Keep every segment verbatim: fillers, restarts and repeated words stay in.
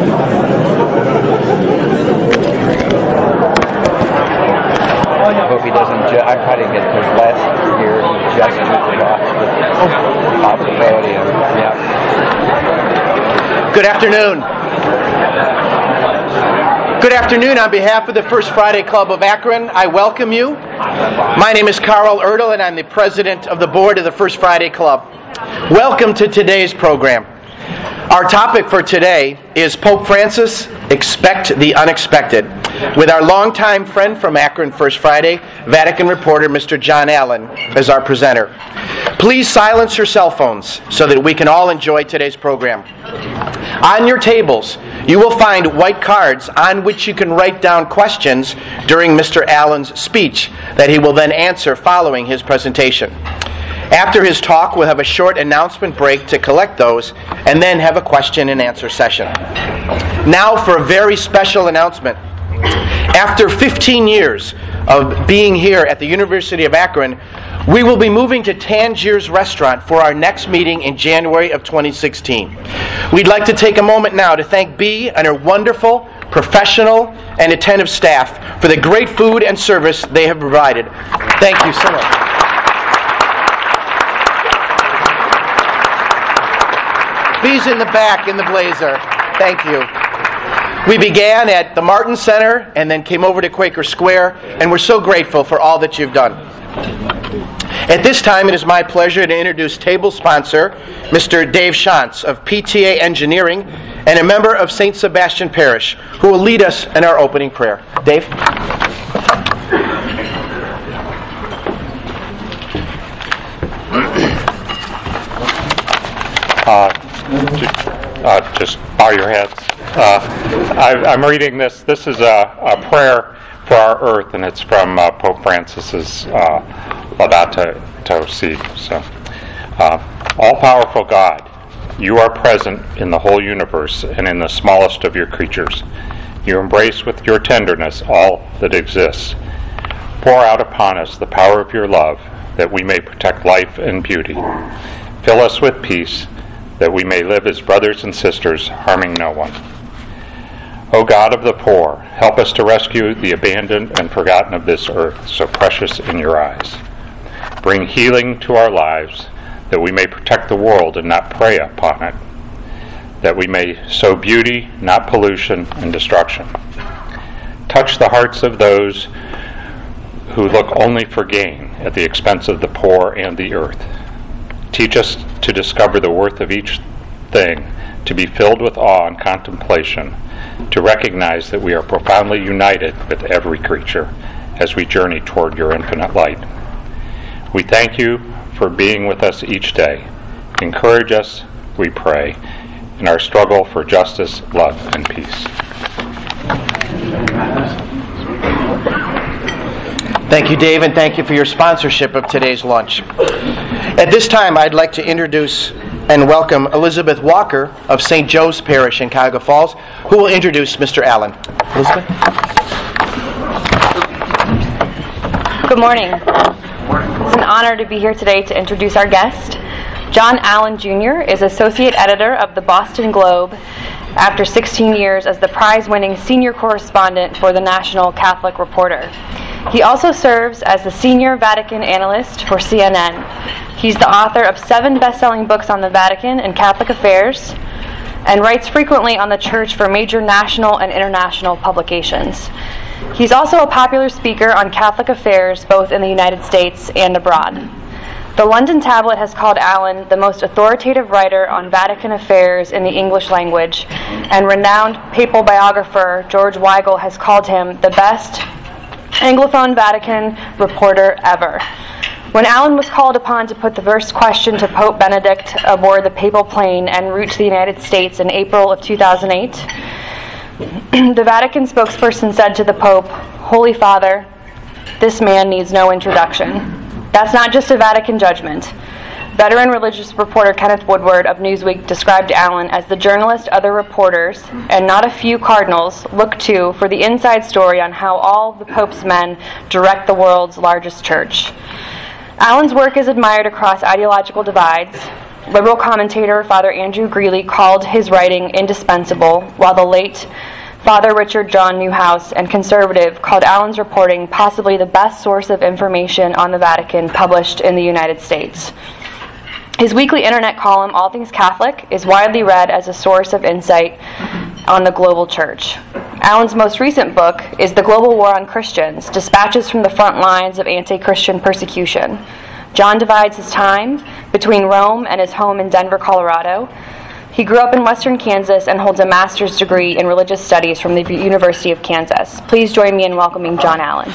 I hope he doesn't. Ju- I'm trying to get his last year. He just took it off the, off the podium. Yeah. Good afternoon. Good afternoon. On behalf of the First Friday Club of Akron, I welcome you. My name is Carl Erdl, and I'm the president of the board of the First Friday Club. Welcome to today's program. Our topic for today is Pope Francis, Expect the Unexpected, with our longtime friend from Akron First Friday, Vatican reporter Mister John Allen, as our presenter. Please silence your cell phones so that we can all enjoy today's program. On your tables, you will find white cards on which you can write down questions during Mister Allen's speech that he will then answer following his presentation. After his talk, we'll have a short announcement break to collect those, and then have a question and answer session. Now for a very special announcement. After fifteen years of being here at the University of Akron, we will be moving to Tangier's Restaurant for our next meeting in January of twenty sixteen. We'd like to take a moment now to thank Bea and her wonderful, professional, and attentive staff for the great food and service they have provided. Thank you so much. Bea's in the back in the blazer. Thank you. We began at the Martin Center and then came over to Quaker Square, and we're so grateful for all that you've done. At this time, it is my pleasure to introduce table sponsor, Mister Dave Shantz of P T A Engineering and a member of Saint Sebastian Parish, who will lead us in our opening prayer. Dave? Uh, uh, just bow your heads. Uh, I, I'm reading this. This is a, a prayer for our earth, and it's from uh, Pope Francis's uh, Laudato Si. So, uh, all-powerful God, you are present in the whole universe and in the smallest of your creatures. You embrace with your tenderness all that exists. Pour out upon us the power of your love, that we may protect life and beauty. Fill us with peace, that we may live as brothers and sisters, harming no one. O God of the poor, help us to rescue the abandoned and forgotten of this earth, so precious in your eyes. Bring healing to our lives, that we may protect the world and not prey upon it, that we may sow beauty, not pollution and destruction. Touch the hearts of those who look only for gain at the expense of the poor and the earth. Teach us to discover the worth of each thing, to be filled with awe and contemplation, to recognize that we are profoundly united with every creature as we journey toward your infinite light. We thank you for being with us each day. Encourage us, we pray, in our struggle for justice, love, and peace. Thank you, Dave, and thank you for your sponsorship of today's lunch. At this time, I'd like to introduce and welcome Elizabeth Walker of Saint Joe's Parish in Cuyahoga Falls, who will introduce Mister Allen. Elizabeth? Good morning. It's an honor to be here today to introduce our guest. John Allen Junior is Associate Editor of the Boston Globe after sixteen years as the prize-winning senior correspondent for the National Catholic Reporter. He also serves as the Senior Vatican Analyst for C N N. He's the author of seven best-selling books on the Vatican and Catholic affairs, and writes frequently on the Church for major national and international publications. He's also a popular speaker on Catholic affairs both in the United States and abroad. The London Tablet has called Allen the most authoritative writer on Vatican affairs in the English language, and renowned papal biographer George Weigel has called him the best Anglophone Vatican reporter ever. When Allen was called upon to put the first question to Pope Benedict aboard the papal plane en route to the United States in April of two thousand eight, the Vatican spokesperson said to the Pope, "Holy Father, this man needs no introduction." That's not just a Vatican judgment. Veteran religious reporter Kenneth Woodward of Newsweek described Allen as the journalist other reporters, and not a few cardinals, look to for the inside story on how all the Pope's men direct the world's largest church. Allen's work is admired across ideological divides. Liberal commentator Father Andrew Greeley called his writing indispensable, while the late Father Richard John Newhouse and conservative called Allen's reporting possibly the best source of information on the Vatican published in the United States. His weekly internet column, All Things Catholic, is widely read as a source of insight on the global church. Allen's most recent book is The Global War on Christians, Dispatches from the Front Lines of Anti-Christian Persecution. John divides his time between Rome and his home in Denver, Colorado. He grew up in western Kansas and holds a master's degree in religious studies from the University of Kansas. Please join me in welcoming John Allen.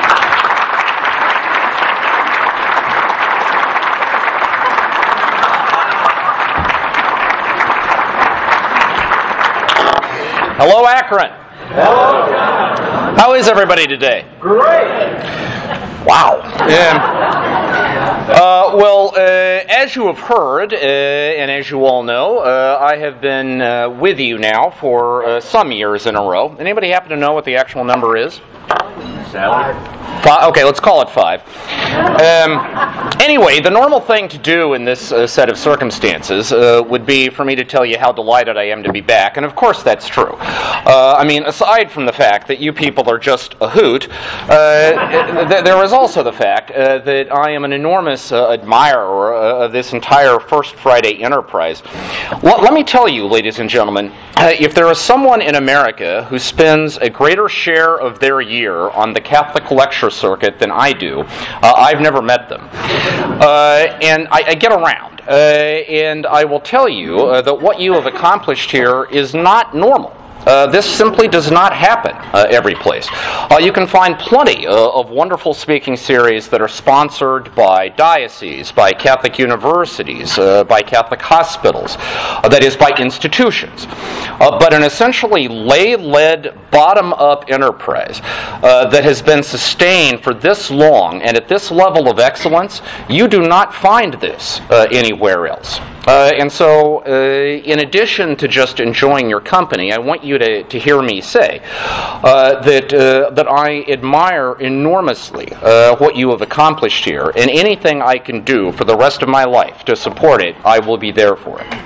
Hello, Akron. Hello. How is everybody today? Great. Wow. Um, uh, well, uh, as you have heard, uh, and as you all know, uh, I have been uh, with you now for uh, some years in a row. Anybody happen to know what the actual number is? Five. Okay, let's call it five. Um, anyway, the normal thing to do in this uh, set of circumstances uh, would be for me to tell you how delighted I am to be back, and of course that's true. Uh, I mean, aside from the fact that you people are just a hoot, uh, th- there is also the fact uh, that I am an enormous uh, admirer uh, of this entire First Friday enterprise. Well, let me tell you, ladies and gentlemen, uh, if there is someone in America who spends a greater share of their year on the Catholic lecture circuit than I do, uh, I've never met them. Uh, and I, I get around. Uh, and I will tell you uh, that what you have accomplished here is not normal. Uh, this simply does not happen uh, every place. Uh, you can find plenty uh, of wonderful speaking series that are sponsored by dioceses, by Catholic universities, uh, by Catholic hospitals, uh, that is, by institutions. Uh, but an essentially lay-led, bottom-up enterprise uh, that has been sustained for this long and at this level of excellence, you do not find this uh, anywhere else. Uh, and so, uh, in addition to just enjoying your company, I want you to, to hear me say uh, that uh, that I admire enormously uh, what you have accomplished here, and anything I can do for the rest of my life to support it, I will be there for it.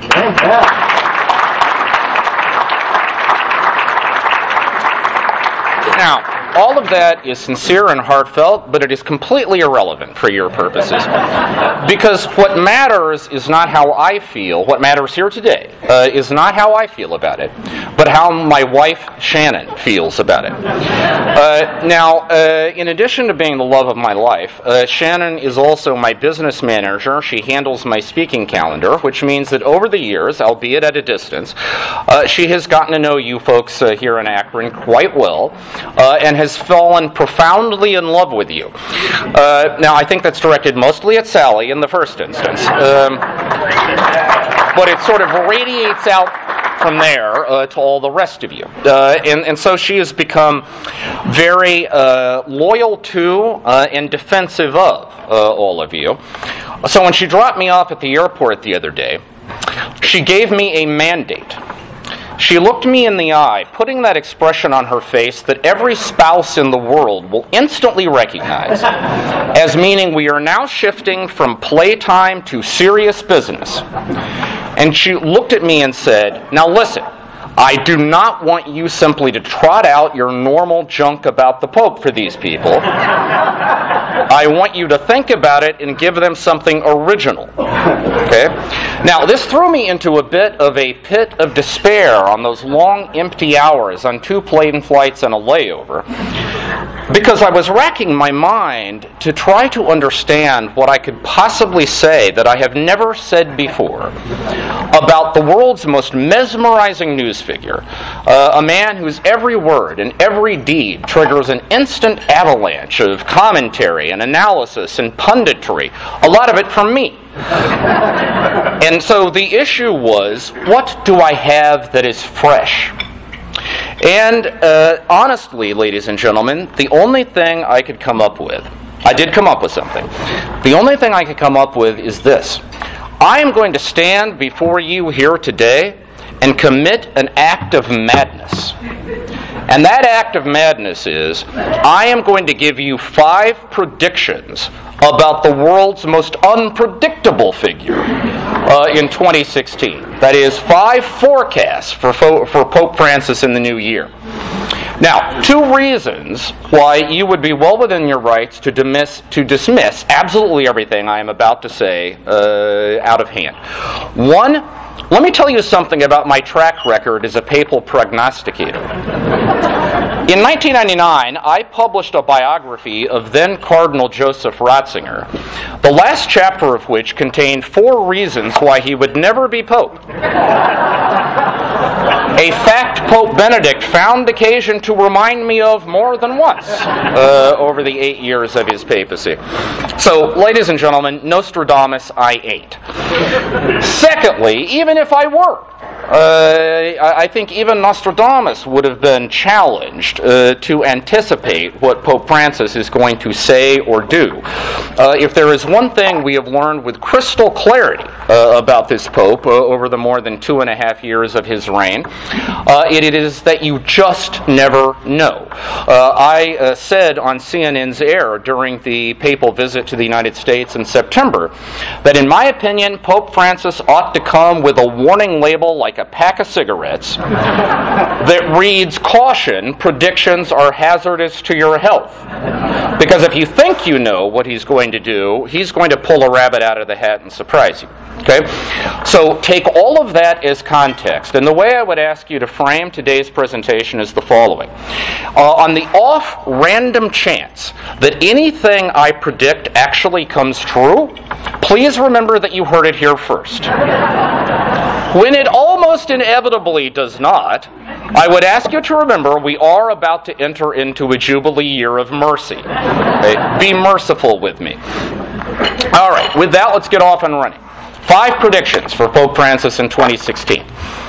Now, all of that is sincere and heartfelt, but it is completely irrelevant for your purposes. Because what matters is not how I feel. What matters here today uh, is not how I feel about it, but how my wife, Shannon, feels about it. Uh, now, uh, in addition to being the love of my life, uh, Shannon is also my business manager. She handles my speaking calendar, which means that over the years, albeit at a distance, uh, she has gotten to know you folks uh, here in Akron quite well, uh, and has fallen profoundly in love with you. Uh, now, I think that's directed mostly at Sally in the first instance. Um, but it sort of radiates out from there uh, to all the rest of you. Uh, and, and so she has become very uh, loyal to uh, and defensive of uh, all of you. So when she dropped me off at the airport the other day, she gave me a mandate. She looked me in the eye, putting that expression on her face that every spouse in the world will instantly recognize as meaning we are now shifting from playtime to serious business. And she looked at me and said, "Now listen, I do not want you simply to trot out your normal junk about the Pope for these people. I want you to think about it and give them something original." Okay? Now, this threw me into a bit of a pit of despair on those long, empty hours on two plane flights and a layover, because I was racking my mind to try to understand what I could possibly say that I have never said before about the world's most mesmerizing news figure, uh, a man whose every word and every deed triggers an instant avalanche of commentary and analysis and punditry, a lot of it from me. And so the issue was, what do I have that is fresh? And uh, honestly, ladies and gentlemen, the only thing I could come up with, I did come up with something, the only thing I could come up with is this. I am going to stand before you here today and commit an act of madness. And that act of madness is, I am going to give you five predictions about the world's most unpredictable figure uh, in twenty sixteen. That is, five forecasts for, fo- for Pope Francis in the new year. Now, two reasons why you would be well within your rights to dismiss, to dismiss absolutely everything I am about to say uh, out of hand. One, let me tell you something about my track record as a papal prognosticator. In nineteen ninety-nine, I published a biography of then Cardinal Joseph Ratzinger, the last chapter of which contained four reasons why he would never be Pope. A fact Pope Benedict found occasion to remind me of more than once uh, over the eight years of his papacy. So, ladies and gentlemen, Nostradamus I ate. Secondly, even if I were, Uh, I think even Nostradamus would have been challenged uh, to anticipate what Pope Francis is going to say or do. Uh, if there is one thing we have learned with crystal clarity uh, about this Pope uh, over the more than two and a half years of his reign, uh, it, it is that you just never know. Uh, I uh, said on C N N's Air during the papal visit to the United States in September that in my opinion, Pope Francis ought to come with a warning label like a pack of cigarettes that reads, "Caution, predictions are hazardous to your health." Because if you think you know what he's going to do, he's going to pull a rabbit out of the hat and surprise you. Okay? So take all of that as context. And the way I would ask you to frame today's presentation is the following. Uh, on the off random chance that anything I predict actually comes true, please remember that you heard it here first. When it almost inevitably does not, I would ask you to remember we are about to enter into a Jubilee year of mercy. Okay? Be merciful with me. All right, with that, let's get off and running. Five predictions for Pope Francis in twenty sixteen.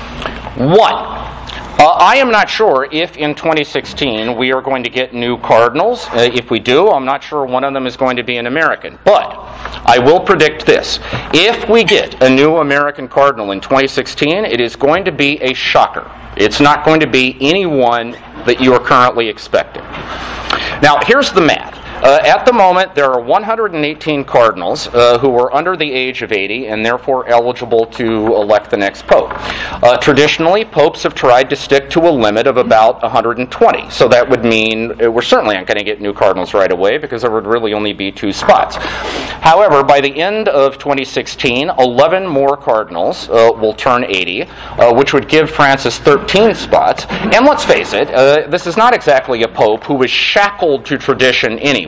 One. Uh, I am not sure if in twenty sixteen we are going to get new cardinals. Uh, if we do, I'm not sure one of them is going to be an American. But I will predict this. If we get a new American cardinal in twenty sixteen, it is going to be a shocker. It's not going to be anyone that you are currently expecting. Now, here's the math. Uh, at the moment, there are one hundred eighteen cardinals uh, who are under the age of eighty and therefore eligible to elect the next pope. Uh, traditionally, popes have tried to stick to a limit of about one hundred twenty. So that would mean uh, we're certainly not going to get new cardinals right away because there would really only be two spots. However, by the end of twenty sixteen, eleven more cardinals uh, will turn eighty, uh, which would give Francis thirteen spots. And let's face it, uh, this is not exactly a pope who was shackled to tradition anyway.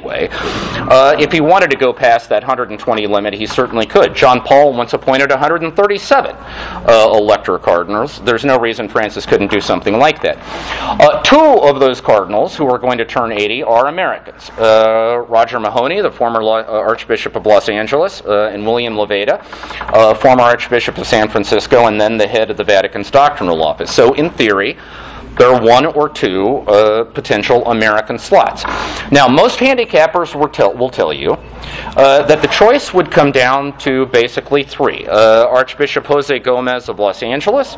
Uh, if he wanted to go past that one hundred twenty limit, he certainly could. John Paul once appointed one hundred thirty-seven uh, elector cardinals. There's no reason Francis couldn't do something like that. Uh, two of those cardinals who are going to turn eighty are Americans. Uh, Roger Mahony, the former Lo- uh, Archbishop of Los Angeles, uh, and William Levada, uh, former Archbishop of San Francisco, and then the head of the Vatican's doctrinal office. So in theory, there are one or two uh, potential American slots. Now, most handicappers will tell, will tell you uh, that the choice would come down to basically three. Uh, Archbishop Jose Gomez of Los Angeles,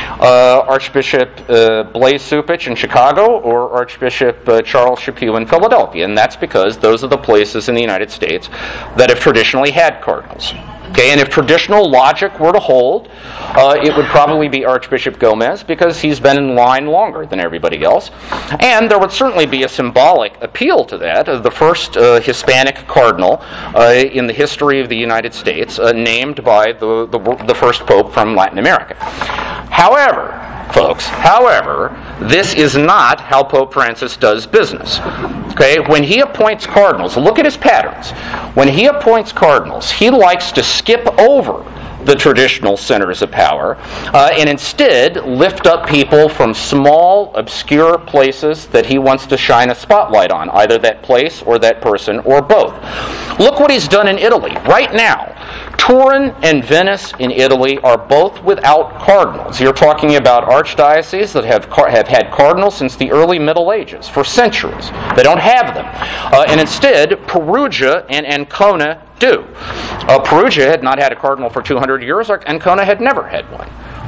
uh, Archbishop uh, Blaise Cupich in Chicago, or Archbishop uh, Charles Chaput in Philadelphia. And that's because those are the places in the United States that have traditionally had cardinals. Okay, and if traditional logic were to hold, uh, it would probably be Archbishop Gomez because he's been in line longer than everybody else. And there would certainly be a symbolic appeal to that, of the first uh, Hispanic cardinal uh, in the history of the United States, uh, named by the, the, the first pope from Latin America. However, folks, however, this is not how Pope Francis does business. Okay, when he appoints cardinals, look at his patterns. When he appoints cardinals, he likes to skip over the traditional centers of power uh, and instead lift up people from small, obscure places that he wants to shine a spotlight on, either that place or that person or both. Look what he's done in Italy. Right now, Turin and Venice in Italy are both without cardinals. You're talking about archdioceses that have car- have had cardinals since the early Middle Ages, for centuries. They don't have them. Uh, and instead, Perugia and Ancona do. Uh, Perugia had not had a cardinal for two hundred years, Ancona had never had one.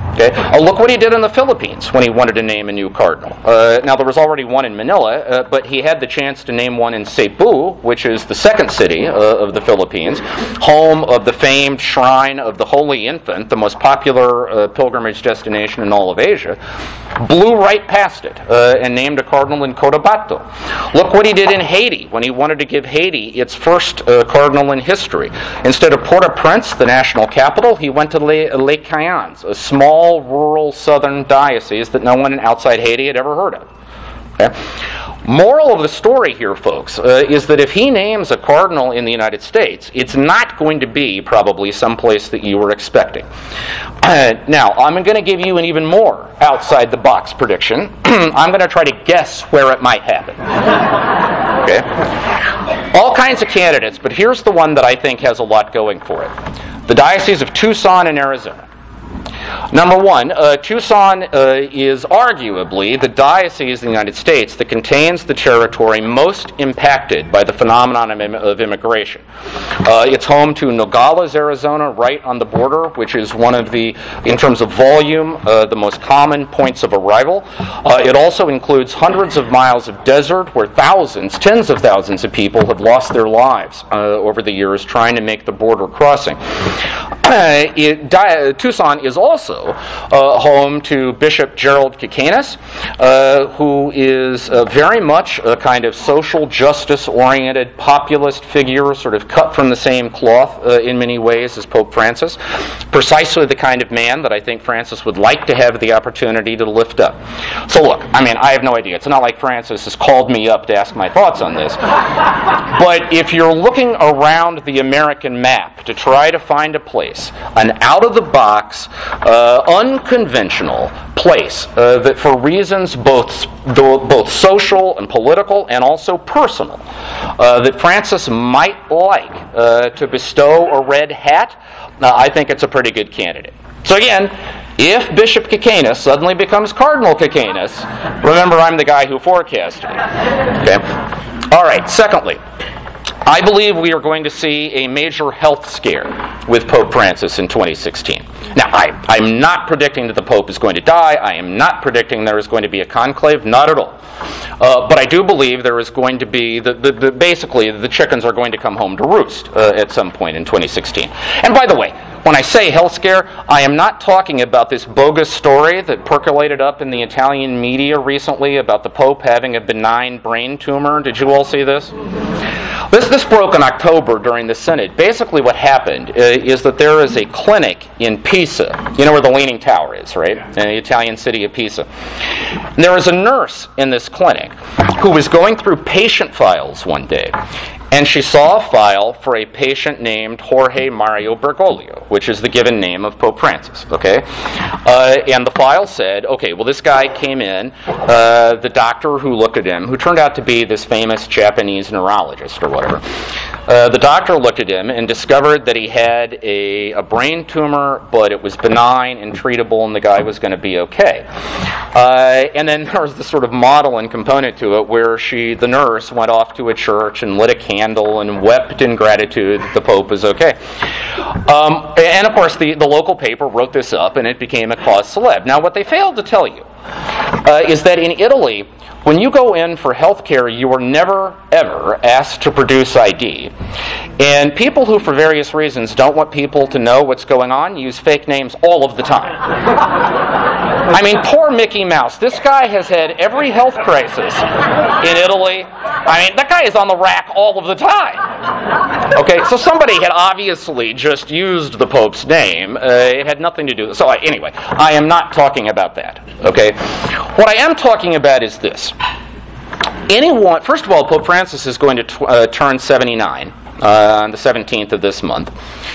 Okay? Oh, look what he did in the Philippines when he wanted to name a new cardinal. Uh, now, there was already one in Manila, uh, but he had the chance to name one in Cebu, which is the second city uh, of the Philippines, home of the famed Shrine of the Holy Infant, the most popular uh, pilgrimage destination in all of Asia. Blew right past it uh, and named a cardinal in Cotabato. Look what he did in Haiti when he wanted to give Haiti its first uh, cardinal in history. Instead of Port-au-Prince, the national capital, he went to Les, Les Cayens, a small rural southern diocese that no one outside Haiti had ever heard of. Okay? Moral of the story here, folks, uh, is that if he names a cardinal in the United States, it's not going to be probably someplace that you were expecting. Uh, now, I'm going to give you an even more outside-the-box prediction. I'm going to try to guess where it might happen. Okay? All kinds of candidates, but here's the one that I think has a lot going for it. The Diocese of Tucson in Arizona. Number one, uh, Tucson uh, is arguably the diocese in the United States that contains the territory most impacted by the phenomenon of, im- of immigration. Uh, it's home to Nogales, Arizona, right on the border, which is one of the, in terms of volume, uh, the most common points of arrival. Uh, it also includes hundreds of miles of desert where thousands, tens of thousands of people have lost their lives uh, over the years trying to make the border crossing. Uh, it, Di- Tucson is also Also, uh, home to Bishop Gerald Kikanes, uh, who is uh, very much a kind of social justice-oriented populist figure, sort of cut from the same cloth uh, in many ways as Pope Francis. Precisely the kind of man that I think Francis would like to have the opportunity to lift up. So look, I mean, I have no idea. It's not like Francis has called me up to ask my thoughts on this. But if you're looking around the American map to try to find a place, an out-of-the-box, Uh, unconventional place uh, that for reasons both both social and political and also personal uh, that Francis might like uh, to bestow a red hat, uh, I think it's a pretty good candidate. So again, if Bishop Kikanes suddenly becomes Cardinal Kikanes, remember I'm the guy who forecasted it. Okay? All right, secondly, I believe we are going to see a major health scare with Pope Francis in twenty sixteen. Now, I, I'm not predicting that the Pope is going to die. I am not predicting there is going to be a conclave. Not at all. Uh, but I do believe there is going to be, the, the, the, basically, the chickens are going to come home to roost uh, at some point in twenty sixteen. And by the way, when I say health scare, I am not talking about this bogus story that percolated up in the Italian media recently about the Pope having a benign brain tumor. Did you all see this? This, this broke in October during the Synod. Basically what happened uh, is that there is a clinic in Pisa. You know where the Leaning Tower is, right? In the Italian city of Pisa. And there is a nurse in this clinic who was going through patient files one day, and she saw a file for a patient named Jorge Mario Bergoglio, which is the given name of Pope Francis, okay? Uh, and the file said, okay, well, this guy came in, uh, the doctor who looked at him, who turned out to be this famous Japanese neurologist or whatever, uh, the doctor looked at him and discovered that he had a, a brain tumor, but it was benign and treatable, and the guy was going to be okay. Uh, and then there was this sort of model and component to it where she, the nurse, went off to a church and lit a candle and wept in gratitude that the Pope was okay. Um, and of course, the, the local paper wrote this up, and it became a cause célèbre. Now, what they failed to tell you uh, is that in Italy, when you go in for health care, you are never, ever asked to produce I D. And people who, for various reasons, don't want people to know what's going on use fake names all of the time. I mean, poor Mickey Mouse. This guy has had every health crisis in Italy. I mean, that guy is on the rack all of the time. Okay, so somebody had obviously just used the Pope's name. Uh, it had nothing to do with it. So I, anyway, I am not talking about that. Okay? What I am talking about is this. Anyone, first of all, Pope Francis is going to t- uh, turn seventy-nine uh, on the seventeenth of this month.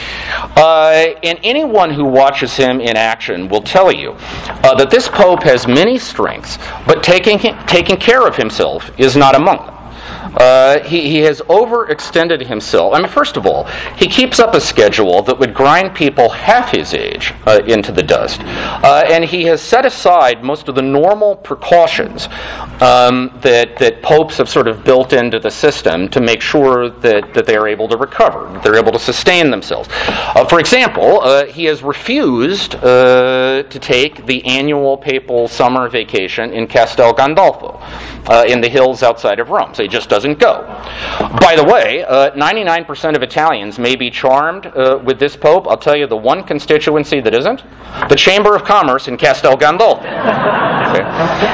Uh, and anyone who watches him in action will tell you uh, that this Pope has many strengths, but taking taking care of himself is not among them. Uh, he, he has overextended himself. I mean, first of all, he keeps up a schedule that would grind people half his age uh, into the dust. Uh, and he has set aside most of the normal precautions um, that, that popes have sort of built into the system to make sure that, that they are able to recover, that they're able to sustain themselves. Uh, for example, uh, he has refused uh, to take the annual papal summer vacation in Castel Gandolfo, uh, in the hills outside of Rome. So he just doesn't go. By the way, uh, ninety-nine percent of Italians may be charmed uh, with this pope. I'll tell you the one constituency that isn't: the Chamber of Commerce in Castel Gandolfo. Okay.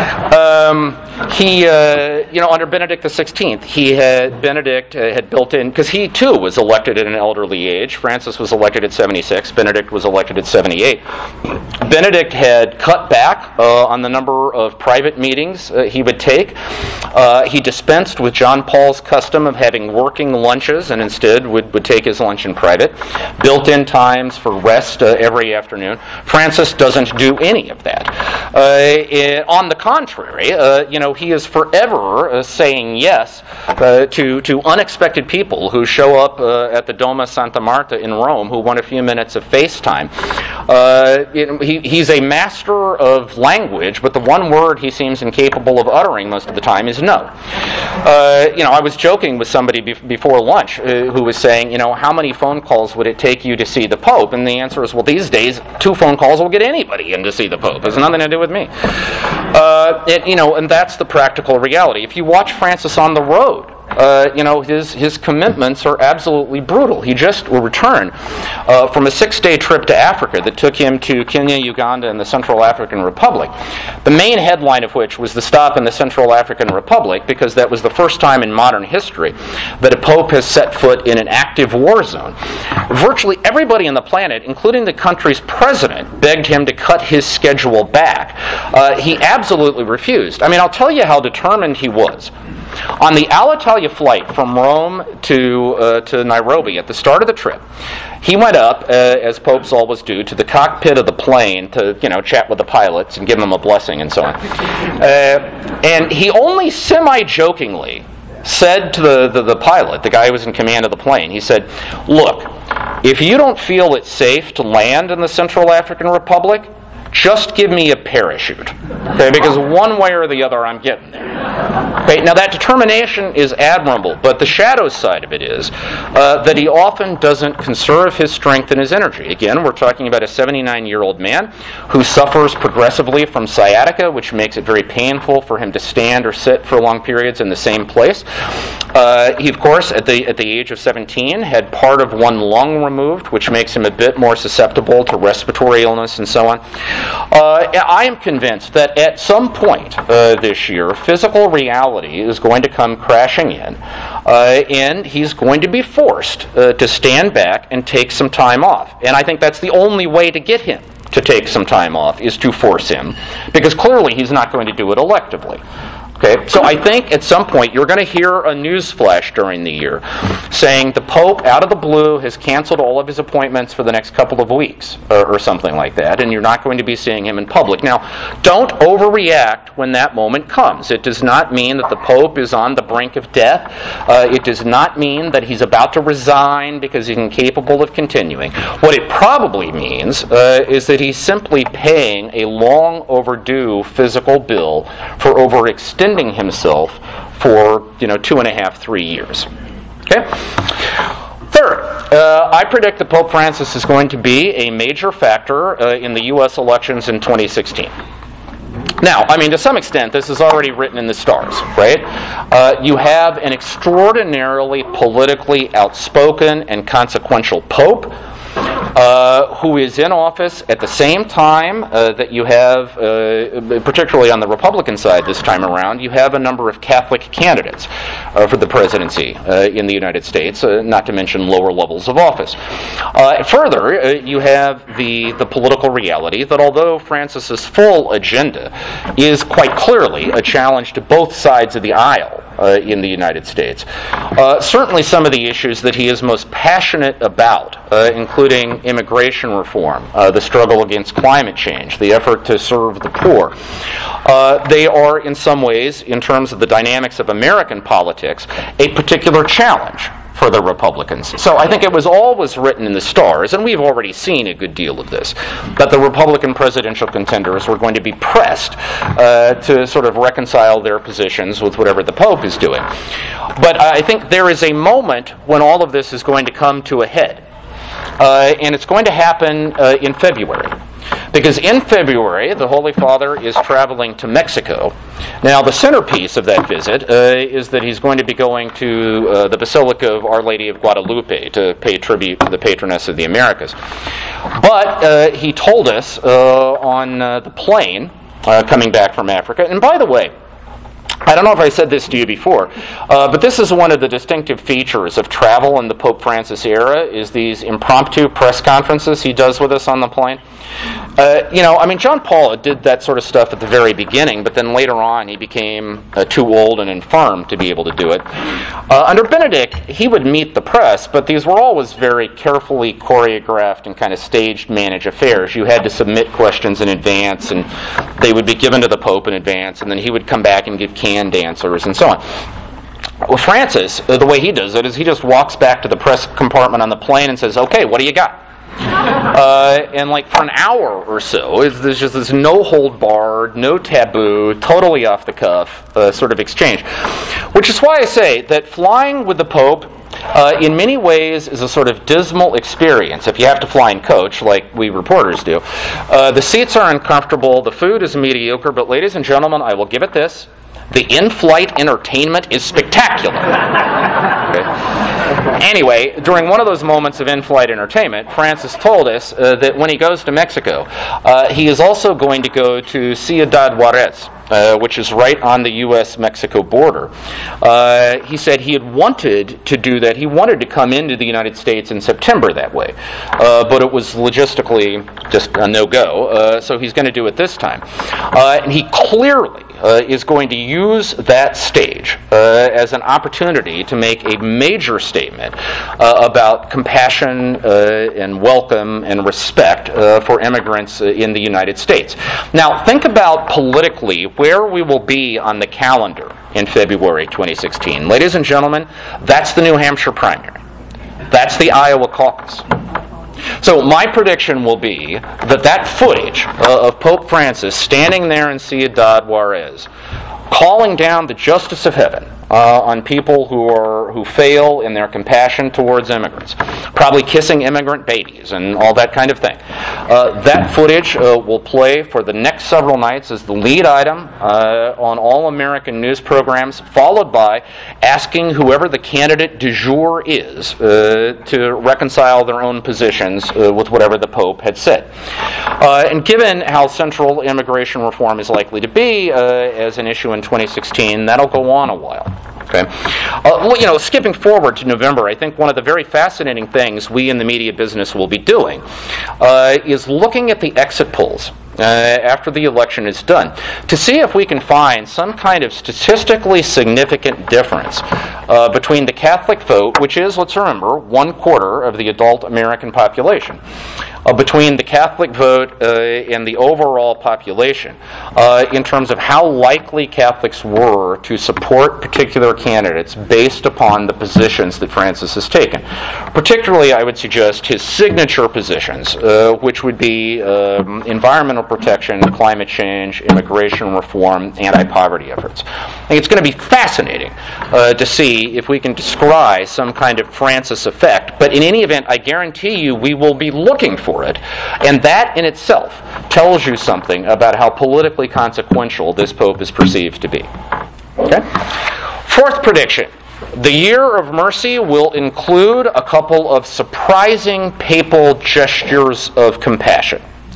Um, he, uh, you know, under Benedict the sixteenth, he had Benedict uh, had built in, because he too was elected at an elderly age. Francis was elected at seventy-six. Benedict was elected at seventy-eight. Benedict had cut back uh, on the number of private meetings uh, he would take. Uh, he dispensed with John Paul's custom of having working lunches, and instead would, would take his lunch in private. Built-in times for rest uh, every afternoon. Francis doesn't do any of that. Uh, it, on the contrary, uh, you know, he is forever uh, saying yes uh, to to unexpected people who show up uh, at the Doma Santa Marta in Rome who want a few minutes of FaceTime. Uh, it, he, he's a master of language, but the one word he seems incapable of uttering most of the time is no. Uh, you know, I was joking with somebody be- before lunch uh, who was saying, you know, how many phone calls would it take you to see the Pope? And the answer is, well, these days, two phone calls will get anybody in to see the Pope. It has nothing to do with me. Uh, it, you know, and that's the practical reality. If you watch Francis on the road, Uh, you know, his, his commitments are absolutely brutal. He just returned uh, from a six-day trip to Africa that took him to Kenya, Uganda, and the Central African Republic. The main headline of which was the stop in the Central African Republic, because that was the first time in modern history that a pope has set foot in an active war zone. Virtually everybody on the planet, including the country's president, begged him to cut his schedule back. Uh, he absolutely refused. I mean, I'll tell you how determined he was. On the Alitalia flight from Rome to uh, to Nairobi at the start of the trip, he went up, uh, as popes always do, to the cockpit of the plane to, you know, chat with the pilots and give them a blessing and so on. Uh, and he only semi-jokingly said to the, the, the pilot, the guy who was in command of the plane, he said, "Look, if you don't feel it's safe to land in the Central African Republic, just give me a parachute." Okay, because one way or the other I'm getting there. Okay, now that determination is admirable, but the shadow side of it is uh, that he often doesn't conserve his strength and his energy. Again, we're talking about a seventy-nine-year-old man who suffers progressively from sciatica, which makes it very painful for him to stand or sit for long periods in the same place. Uh, he, of course, at the at the age of seventeen, had part of one lung removed, which makes him a bit more susceptible to respiratory illness and so on. Uh, I am convinced that at some point uh, this year, physical reality is going to come crashing in, uh, and he's going to be forced uh, to stand back and take some time off. And I think that's the only way to get him to take some time off, is to force him, because clearly he's not going to do it electively. Okay, so I think at some point you're going to hear a news flash during the year saying the Pope, out of the blue, has canceled all of his appointments for the next couple of weeks, or, or something like that, and you're not going to be seeing him in public. Now, don't overreact when that moment comes. It does not mean that the Pope is on the brink of death. Uh, it does not mean that he's about to resign because he's incapable of continuing. What it probably means uh, is that he's simply paying a long overdue physical bill for overextending himself for, you know, two and a half, three years. Okay? Third, uh, I predict that Pope Francis is going to be a major factor uh, in the U S elections in twenty sixteen. Now, I mean, to some extent, this is already written in the stars, right? Uh, you have an extraordinarily politically outspoken and consequential Pope Uh, who is in office at the same time uh, that you have, uh, particularly on the Republican side this time around, you have a number of Catholic candidates uh, for the presidency uh, in the United States, uh, not to mention lower levels of office. Uh, further, uh, you have the, the political reality that although Francis's full agenda is quite clearly a challenge to both sides of the aisle uh, in the United States. Uh, certainly some of the issues that he is most passionate about, uh, including immigration reform, uh, the struggle against climate change, the effort to serve the poor, uh, they are in some ways, in terms of the dynamics of American politics, a particular challenge for the Republicans. So I think it was always written in the stars, and we've already seen a good deal of this, that the Republican presidential contenders were going to be pressed uh, to sort of reconcile their positions with whatever the Pope is doing. But I think there is a moment when all of this is going to come to a head, uh, and it's going to happen uh, in February. Because in February, the Holy Father is traveling to Mexico. Now, the centerpiece of that visit uh, is that he's going to be going to uh, the Basilica of Our Lady of Guadalupe to pay tribute to the patroness of the Americas. But uh, he told us uh, on uh, the plane uh, coming back from Africa, and by the way, I don't know if I said this to you before, uh, but this is one of the distinctive features of travel in the Pope Francis era, is these impromptu press conferences he does with us on the plane. Uh, you know, I mean, John Paul did that sort of stuff at the very beginning, but then later on he became uh, too old and infirm to be able to do it. Uh, under Benedict, he would meet the press, but these were always very carefully choreographed and kind of staged managed affairs. You had to submit questions in advance, and they would be given to the Pope in advance, and then he would come back and give canned answers and so on. Well, Francis, uh, the way he does it is he just walks back to the press compartment on the plane and says, "Okay, what do you got?" Uh, and like for an hour or so, it's, there's just this no hold barred, no taboo, totally off the cuff uh, sort of exchange. Which is why I say that flying with the Pope uh, in many ways is a sort of dismal experience. If you have to fly in coach, like we reporters do, uh, the seats are uncomfortable, the food is mediocre, but ladies and gentlemen, I will give it this: the in-flight entertainment is spectacular. Okay. Anyway, during one of those moments of in-flight entertainment, Francis told us uh, that when he goes to Mexico, uh, he is also going to go to Ciudad Juarez, uh, which is right on the U S Mexico border. Uh, he said he had wanted to do that. He wanted to come into the United States in September that way, uh, but it was logistically just a no-go, uh, so he's going to do it this time. Uh, and he clearly Uh, is going to use that stage uh, as an opportunity to make a major statement uh, about compassion uh, and welcome and respect uh, for immigrants uh, in the United States. Now, think about politically where we will be on the calendar in February twenty sixteen. Ladies and gentlemen, that's the New Hampshire primary. That's the Iowa caucus. So my prediction will be that that footage uh, of Pope Francis standing there in Ciudad Juarez, calling down the justice of heaven uh, on people who are who fail in their compassion towards immigrants, probably kissing immigrant babies and all that kind of thing. Uh, that footage uh, will play for the next several nights as the lead item uh, on all American news programs, followed by asking whoever the candidate du jour is uh, to reconcile their own positions uh, with whatever the Pope had said. Uh, and given how central immigration reform is likely to be uh, as an issue in twenty sixteen, that'll go on a while. Okay, uh, well, you know, skipping forward to November, I think one of the very fascinating things we in the media business will be doing uh, is looking at the exit polls uh, after the election is done to see if we can find some kind of statistically significant difference uh, between the Catholic vote, which is, let's remember, one quarter of the adult American population, Uh, between the Catholic vote uh, and the overall population uh, in terms of how likely Catholics were to support particular candidates based upon the positions that Francis has taken. Particularly, I would suggest his signature positions, uh, which would be um, environmental protection, climate change, immigration reform, anti-poverty efforts. I think it's going to be fascinating uh, to see if we can descry some kind of Francis effect, but in any event, I guarantee you we will be looking for it, and that in itself tells you something about how politically consequential this Pope is perceived to be. Okay? Fourth prediction. The year of mercy will include a couple of surprising papal gestures of compassion.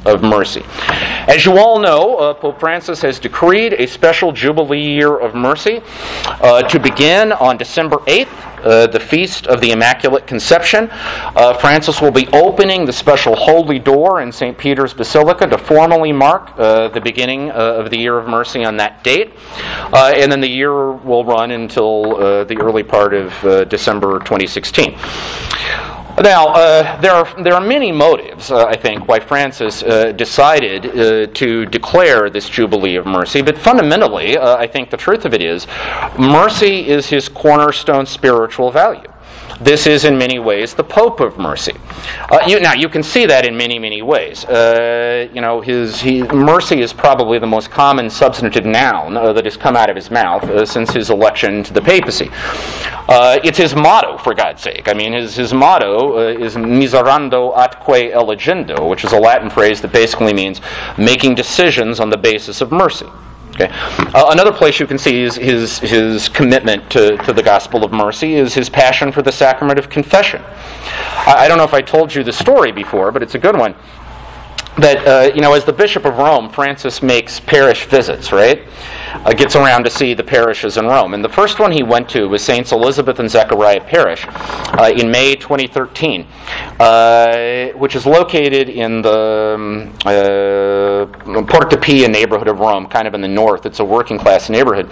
of Mercy. As you all know, uh, Pope Francis has decreed a special Jubilee Year of Mercy uh, to begin on December eighth, uh, the Feast of the Immaculate Conception. Uh, Francis will be opening the special Holy Door in Saint Peter's Basilica to formally mark uh, the beginning uh, of the Year of Mercy on that date. Uh, and then the year will run until uh, the early part of uh, December twenty sixteen. Now, uh, there are there are many motives, uh, I think, why Francis uh, decided uh, to declare this Jubilee of Mercy, but fundamentally, uh, I think the truth of it is, mercy is his cornerstone spiritual value. This is, in many ways, the Pope of Mercy. Uh, you, now, you can see that in many, many ways. Uh, you know, his he, mercy is probably the most common substantive noun uh, that has come out of his mouth uh, since his election to the papacy. Uh, it's his motto, for God's sake. I mean, his, his motto uh, is miserando atque elegendo, which is a Latin phrase that basically means making decisions on the basis of mercy. Okay. Uh, another place you can see is his his commitment to, to the gospel of mercy is his passion for the sacrament of confession. I, I don't know if I told you the story before, but it's a good one. That, uh, you know, as the Bishop of Rome, Francis makes parish visits, right? Uh, gets around to see the parishes in Rome. And the first one he went to was Saints Elizabeth and Zechariah Parish uh, in May twenty thirteen, uh, which is located in the um, uh, Porta Pia neighborhood of Rome, kind of in the north. It's a working class neighborhood.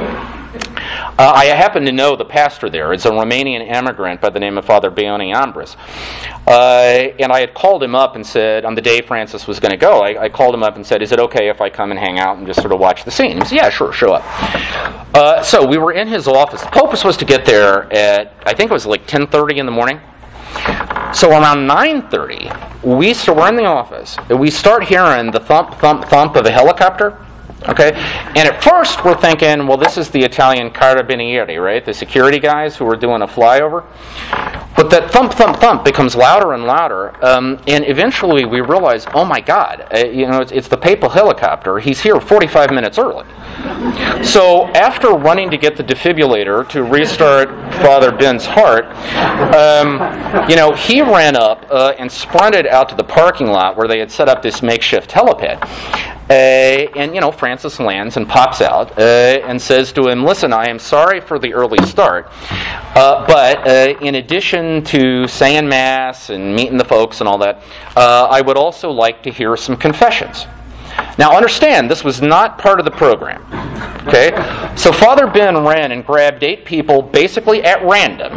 Uh, I happen to know the pastor there. It's a Romanian immigrant by the name of Father Beoni Ambris. Uh, and I had called him up and said, on the day Francis was going to go, I, I called him up and said, is it okay if I come and hang out and just sort of watch the scene? He said, yeah, sure, show up. Uh, so we were in his office. The Pope was supposed to get there at, I think it was like ten thirty in the morning. So around nine thirty, we st- we're in the office. We start hearing the thump, thump, thump of a helicopter. Okay, and at first we're thinking, well, this is the Italian carabinieri, right? The security guys who are doing a flyover. But that thump, thump, thump becomes louder and louder, um, and eventually we realize, oh my God, uh, you know, it's, it's the papal helicopter. He's here forty-five minutes early. So after running to get the defibrillator to restart Father Ben's heart, um, you know, he ran up uh, and sprinted out to the parking lot where they had set up this makeshift helipad. Uh, and, you know, Francis lands and pops out uh, and says to him, listen, I am sorry for the early start, uh, but uh, in addition to saying Mass and meeting the folks and all that, uh, I would also like to hear some confessions. Now, understand, this was not part of the program. Okay? So Father Ben ran and grabbed eight people basically at random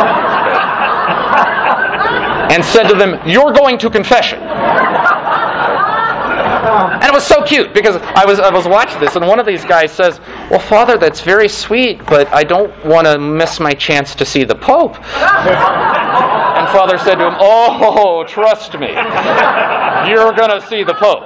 and said to them, you're going to confession. And it was so cute because I was I was watching this, and one of these guys says, well, Father, that's very sweet, but I don't want to miss my chance to see the Pope. And Father said to him, oh, trust me, you're going to see the Pope.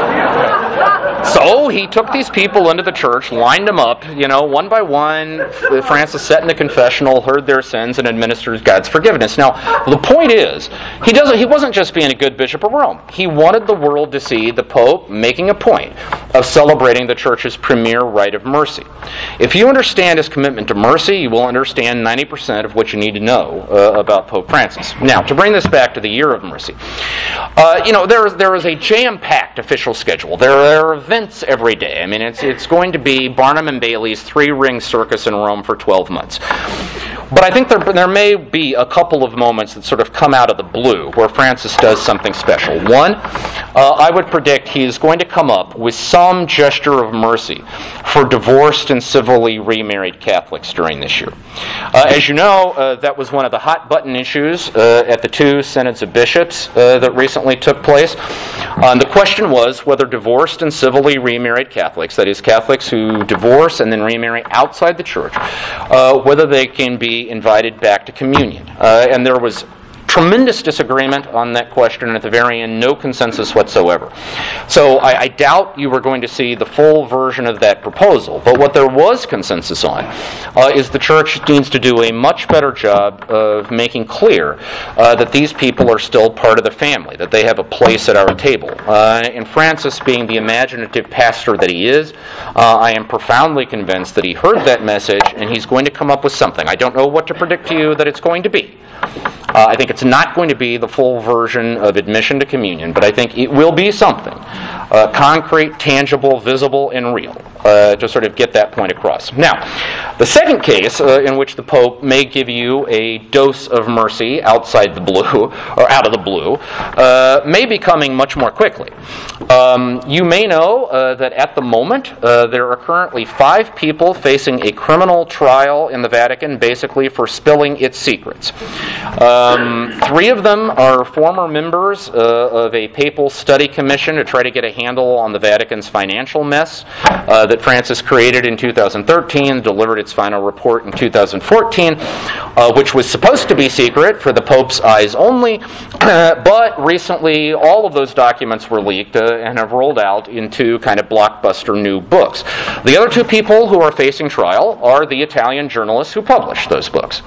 So he took these people into the church, lined them up, you know, one by one. Francis sat in the confessional, heard their sins, and administered God's forgiveness. Now, the point is, he doesn't. He wasn't just being a good Bishop of Rome. He wanted the world to see the Pope making a point of celebrating the Church's premier rite of mercy. If you understand his commitment to mercy, you will understand ninety percent of what you need to know uh, about Pope Francis. Now, to bring this back to the Year of Mercy, uh, you know, there, there is a jam-packed official schedule. There are events every day. I mean, it's it's going to be Barnum and Bailey's three-ring circus in Rome for twelve months. But I think there, there may be a couple of moments that sort of come out of the blue where Francis does something special. One, uh, I would predict he is going to come up with some gesture of mercy for divorced and civilly remarried Catholics during this year. Uh, as you know, uh, that was one of the hot-button issues uh, at the two Synods of Bishops uh, that recently took place. Uh, and the question was whether divorced and civilly remarried Catholics, that is, Catholics who divorce and then remarry outside the Church, uh, whether they can be invited back to communion. Uh, and there was tremendous disagreement on that question, and at the very end, no consensus whatsoever. So I, I doubt you were going to see the full version of that proposal. But what there was consensus on uh, is the Church needs to do a much better job of making clear uh, that these people are still part of the family, that they have a place at our table. Uh, and Francis, being the imaginative pastor that he is, uh, I am profoundly convinced that he heard that message and he's going to come up with something. I don't know what to predict to you that it's going to be. Uh, I think it's not going to be the full version of admission to communion, but I think it will be something uh, concrete, tangible, visible, and real uh, to sort of get that point across. Now, the second case uh, in which the Pope may give you a dose of mercy outside the blue, or out of the blue, uh, may be coming much more quickly. Um, you may know uh, that at the moment uh, there are currently five people facing a criminal trial in the Vatican, basically for spilling its secrets. Um, three of them are former members uh, of a papal study commission to try to get a handle on the Vatican's financial mess uh, that Francis created in two thousand thirteen, delivered its final report in two thousand fourteen, uh, which was supposed to be secret for the Pope's eyes only, but recently all of those documents were leaked uh, and have rolled out into kind of blockbuster new books. The other two people who are facing trial are the Italian journalists who published those books.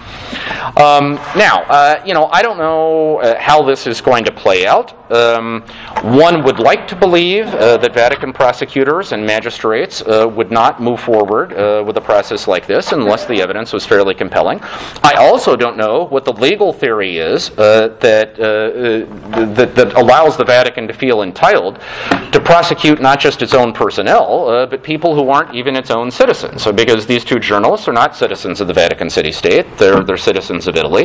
Um, now, uh, you know, I don't know uh, how this is going to play out. Um, one would like to believe uh, that Vatican prosecutors and magistrates uh, would not move forward uh, with a process like this unless the evidence was fairly compelling. I also don't know what the legal theory is uh, that, uh, that that allows the Vatican to feel entitled to prosecute not just its own personnel, uh, but people who aren't even its own citizens. So, because these two journalists are not citizens of the Vatican City State, they're they're citizens of Italy.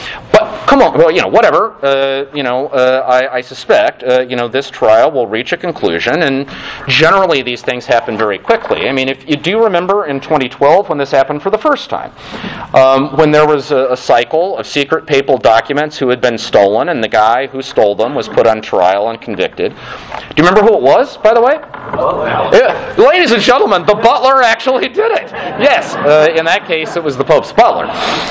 But come on, well, you know, whatever. Uh, you know, uh, I, I suspect, uh, you know, this trial will reach a conclusion, and generally these things happen very quickly. I mean, if you do remember in twenty twelve when this happened for the first time, um, when there was a, a cycle of secret papal documents who had been stolen, and the guy who stole them was put on trial and convicted. Do you remember who it was, by the way? Oh, wow. Yeah. Ladies and gentlemen, the butler actually did it. Yes, uh, in that case, it was the Pope's butler.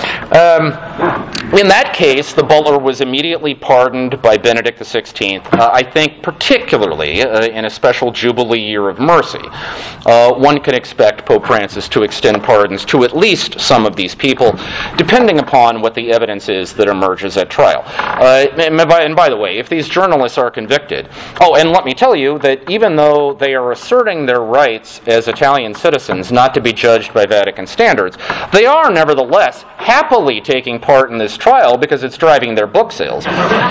Um, in that case, the butler was immediately pardoned by Benedict the sixteenth, uh, I think particularly uh, in a special Jubilee year of mercy. Uh, one can expect Pope Francis to extend pardons to at least some of these people, depending upon what the evidence is that emerges at trial. Uh, and, by, and by the way, if these journalists are convicted, oh, and let me tell you that even though they are asserting their rights as Italian citizens not to be judged by Vatican standards, they are nevertheless happily taking part in this trial because it's driving their book sales.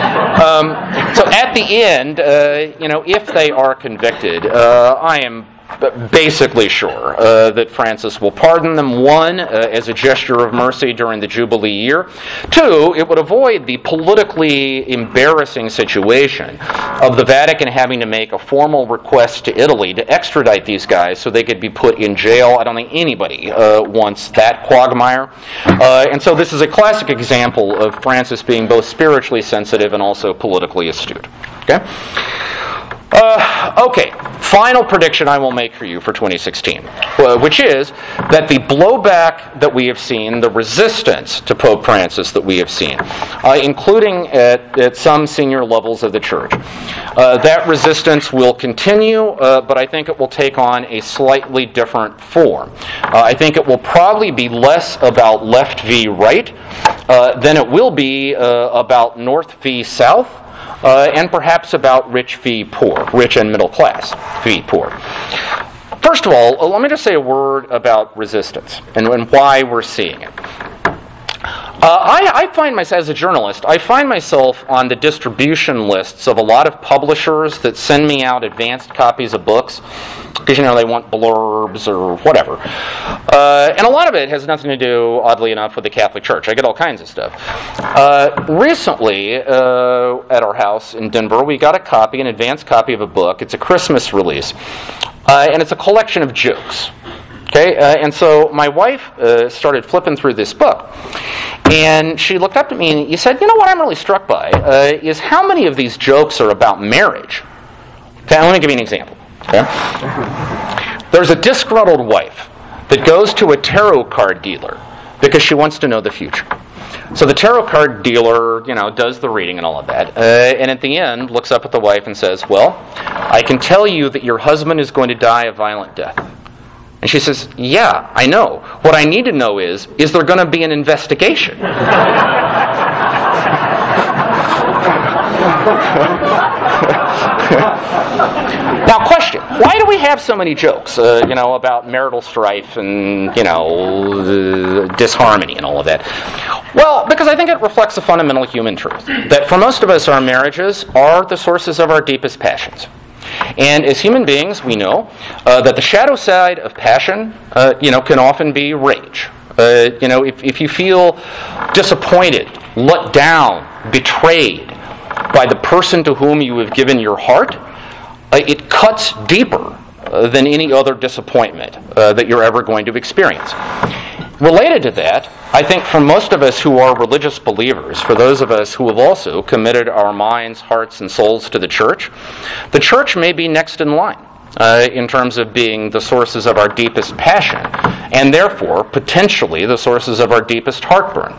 Um, so at the end, uh, you know, if they are convicted, uh, I am basically sure uh, that Francis will pardon them. One, uh, as a gesture of mercy during the Jubilee year. Two, it would avoid the politically embarrassing situation of the Vatican having to make a formal request to Italy to extradite these guys so they could be put in jail. I don't think anybody uh, wants that quagmire. Uh, and so this is a classic example of Francis being both spiritually sensitive and also politically astute. Okay? Uh, okay, final prediction I will make for you for twenty sixteen, uh, which is that the blowback that we have seen, the resistance to Pope Francis that we have seen, uh, including at, at some senior levels of the Church, uh, that resistance will continue, uh, but I think it will take on a slightly different form. Uh, I think it will probably be less about left v. right uh, than it will be uh, about north v. south. Uh, and perhaps about rich v. poor, rich and middle class v. poor. First of all, uh, let me just say a word about resistance and, and why we're seeing it. Uh, I, I find myself, as a journalist, I find myself on the distribution lists of a lot of publishers that send me out advanced copies of books because, you know, they want blurbs or whatever. Uh, and a lot of it has nothing to do, oddly enough, with the Catholic Church. I get all kinds of stuff. Uh, recently, uh, at our house in Denver, we got a copy, an advanced copy of a book. It's a Christmas release, uh, and it's a collection of jokes. Okay, uh, and so my wife uh, started flipping through this book, and she looked up at me and you said, you know what I'm really struck by uh, is how many of these jokes are about marriage. Okay, I want to give you an example. Okay? There's a disgruntled wife that goes to a tarot card dealer because she wants to know the future. So the tarot card dealer, you know, does the reading and all of that, uh, and at the end looks up at the wife and says, well, I can tell you that your husband is going to die a violent death. And she says, yeah, I know. What I need to know is, is there going to be an investigation? Now, question: why do we have so many jokes, uh, you know, about marital strife and, you know, uh, disharmony and all of that? Well, because I think it reflects a fundamental human truth, that for most of us, our marriages are the sources of our deepest passions. And as human beings, we know uh, that the shadow side of passion, uh, you know, can often be rage. Uh, you know, if, if you feel disappointed, let down, betrayed by the person to whom you have given your heart, uh, it cuts deeper uh, than any other disappointment uh, that you're ever going to experience. Related to that, I think for most of us who are religious believers, for those of us who have also committed our minds, hearts, and souls to the church, the church may be next in line uh, in terms of being the sources of our deepest passion, and therefore potentially the sources of our deepest heartburn.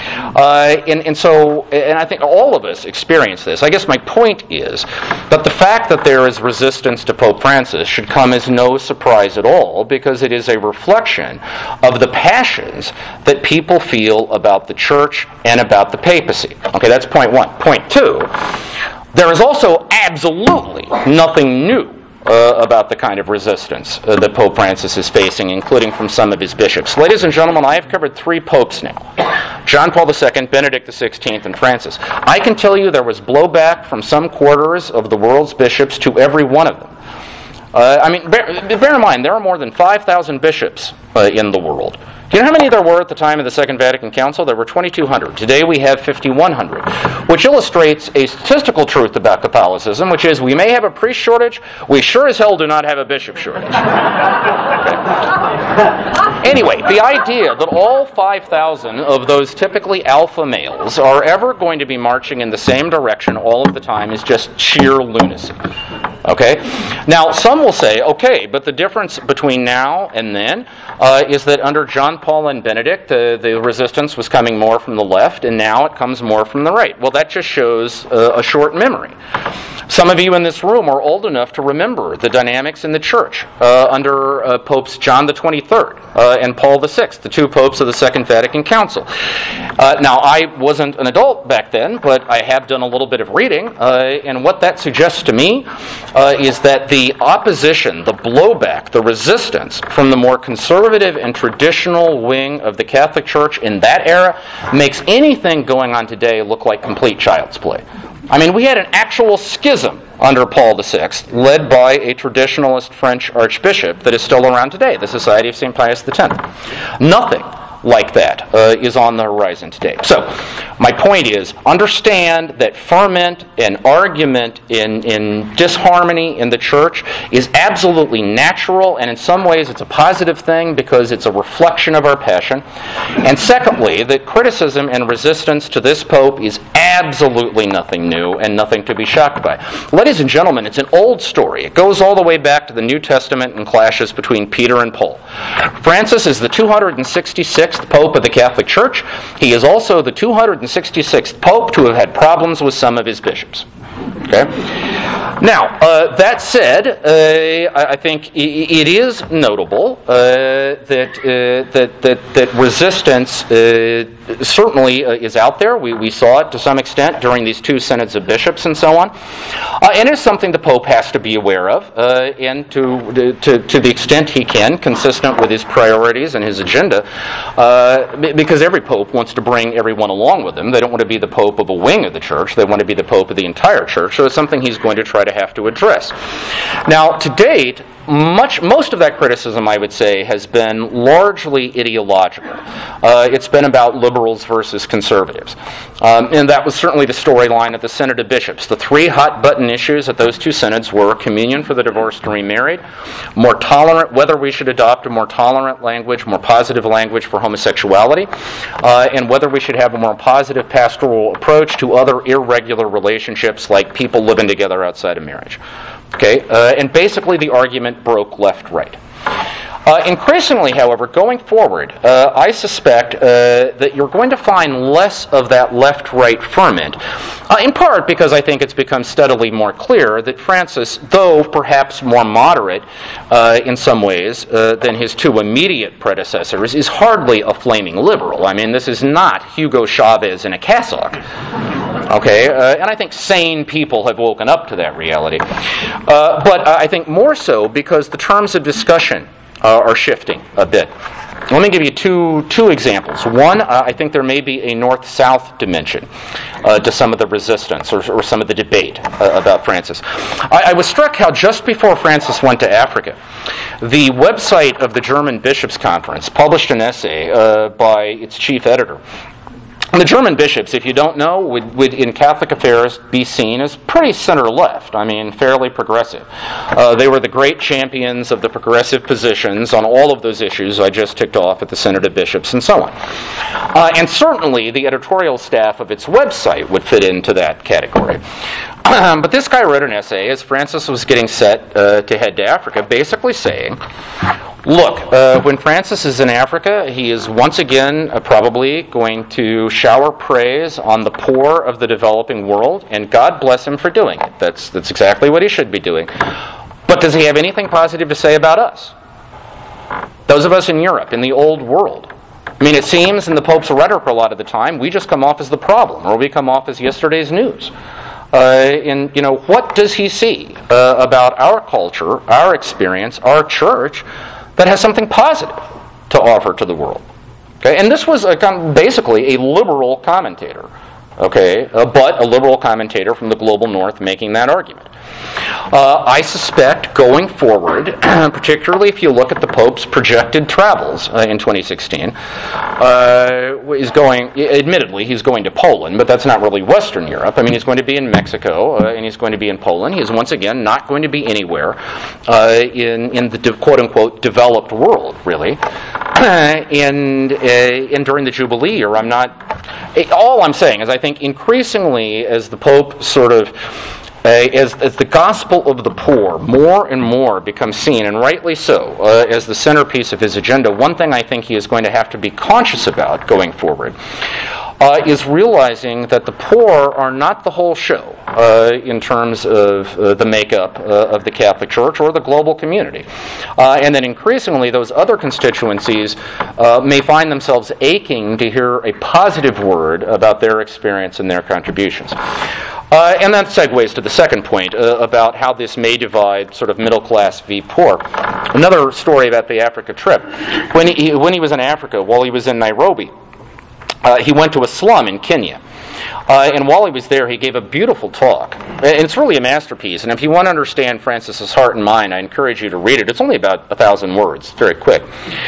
Uh, and, and so, and I think all of us experience this. I guess my point is that the fact that there is resistance to Pope Francis should come as no surprise at all, because it is a reflection of the passions that people feel about the church and about the papacy. Okay, that's point one. Point two, there is also absolutely nothing new Uh, about the kind of resistance uh, that Pope Francis is facing, including from some of his bishops. Ladies and gentlemen, I have covered three popes now. John Paul the Second, Benedict the Sixteenth, and Francis. I can tell you there was blowback from some quarters of the world's bishops to every one of them. Uh, I mean, bear, bear in mind, there are more than five thousand bishops uh, in the world. Do you know how many there were at the time of the Second Vatican Council? There were twenty-two hundred. Today we have fifty-one hundred, which illustrates a statistical truth about Catholicism, which is we may have a priest shortage, we sure as hell do not have a bishop shortage. Okay. Anyway, the idea that all five thousand of those typically alpha males are ever going to be marching in the same direction all of the time is just sheer lunacy. Okay? Now, some will say, okay, but the difference between now and then uh, is that under John Paul and Benedict, uh, the resistance was coming more from the left, and now it comes more from the right. Well, that just shows uh, a short memory. Some of you in this room are old enough to remember the dynamics in the church uh, under uh, Popes John the twenty-third uh, and Paul the sixth, the two popes of the Second Vatican Council. Uh, now, I wasn't an adult back then, but I have done a little bit of reading, uh, and what that suggests to me uh, is that the opposition, the blowback, the resistance from the more conservative and traditional wing of the Catholic Church in that era makes anything going on today look like complete child's play. I mean, we had an actual schism under Paul the sixth, led by a traditionalist French archbishop that is still around today, the Society of Saint Pius the tenth. Nothing like that uh, is on the horizon today. So, my point is, understand that ferment and argument in, in disharmony in the church is absolutely natural, and in some ways it's a positive thing because it's a reflection of our passion. And secondly, that criticism and resistance to this pope is absolutely nothing new and nothing to be shocked by. Ladies and gentlemen, it's an old story. It goes all the way back to the New Testament and clashes between Peter and Paul. Francis is the two hundred sixty-sixth Pope of the Catholic Church. He is also the two hundred sixty-sixth Pope to have had problems with some of his bishops. Okay. Now, uh, that said, uh, I think it is notable uh, that, uh, that that that resistance uh, certainly uh, is out there. We we saw it to some extent during these two synods of bishops and so on, uh, and it's something the Pope has to be aware of, uh, and to to to the extent he can, consistent with his priorities and his agenda, uh, because every Pope wants to bring everyone along with him. They don't want to be the Pope of a wing of the Church. They want to be the Pope of the entire Church. So it's something he's going to try to have to address. Now, to date, much most of that criticism, I would say, has been largely ideological. Uh, it's been about liberals versus conservatives. Um, and that was certainly the storyline at the Synod of Bishops. The three hot-button issues at those two synods were communion for the divorced and remarried, more tolerant, whether we should adopt a more tolerant language, more positive language for homosexuality, uh, and whether we should have a more positive pastoral approach to other irregular relationships like people living together outside of marriage. Okay, uh, and basically the argument broke left-right. Uh, increasingly, however, going forward, uh, I suspect uh, that you're going to find less of that left-right ferment, uh, in part because I think it's become steadily more clear that Francis, though perhaps more moderate uh, in some ways uh, than his two immediate predecessors, is hardly a flaming liberal. I mean, this is not Hugo Chavez in a cassock. Okay, uh, and I think sane people have woken up to that reality. Uh, but uh, I think more so because the terms of discussion uh, are shifting a bit. Let me give you two two examples. One, uh, I think there may be a north-south dimension uh, to some of the resistance or, or some of the debate uh, about Francis. I, I was struck how just before Francis went to Africa, the website of the German Bishops' Conference published an essay uh, by its chief editor. And the German bishops, if you don't know, would, would in Catholic affairs be seen as pretty center-left. I mean, fairly progressive. Uh, they were the great champions of the progressive positions on all of those issues I just ticked off at the Synod of Bishops and so on. Uh, and certainly the editorial staff of its website would fit into that category. But this guy wrote an essay as Francis was getting set uh, to head to Africa, basically saying, look, uh, when Francis is in Africa, he is once again uh, probably going to shower praise on the poor of the developing world, and God bless him for doing it. That's, that's exactly what he should be doing. But does he have anything positive to say about us? Those of us in Europe, in the old world. I mean, it seems in the Pope's rhetoric a lot of the time, we just come off as the problem, or we come off as yesterday's news. Uh, and, you know, what does he see uh, about our culture, our experience, our church, that has something positive to offer to the world? Okay, and this was a, basically a liberal commentator, okay, uh, but a liberal commentator from the global north making that argument. Uh, I suspect going forward, particularly if you look at the Pope's projected travels uh, in twenty sixteen, uh, is going, admittedly, he's going to Poland, but that's not really Western Europe. I mean, he's going to be in Mexico, uh, and he's going to be in Poland. He is, once again, not going to be anywhere uh, in, in the de- quote-unquote developed world, really. and, uh, and during the Jubilee year, I'm not... All I'm saying is I think increasingly as the Pope sort of Uh, as, as the gospel of the poor more and more becomes seen, and rightly so, uh, as the centerpiece of his agenda, one thing I think he is going to have to be conscious about going forward uh, is realizing that the poor are not the whole show uh, in terms of uh, the makeup uh, of the Catholic Church or the global community. Uh, and that increasingly those other constituencies uh, may find themselves aching to hear a positive word about their experience and their contributions. Uh, and that segues to the second point uh, about how this may divide sort of middle class v. poor. Another story about the Africa trip. When he, when he was in Africa, while he was in Nairobi, uh, he went to a slum in Kenya. Uh, and while he was there, he gave a beautiful talk. And it's really a masterpiece. And if you want to understand Francis's heart and mind, I encourage you to read it. It's only about a thousand words. It's very quick.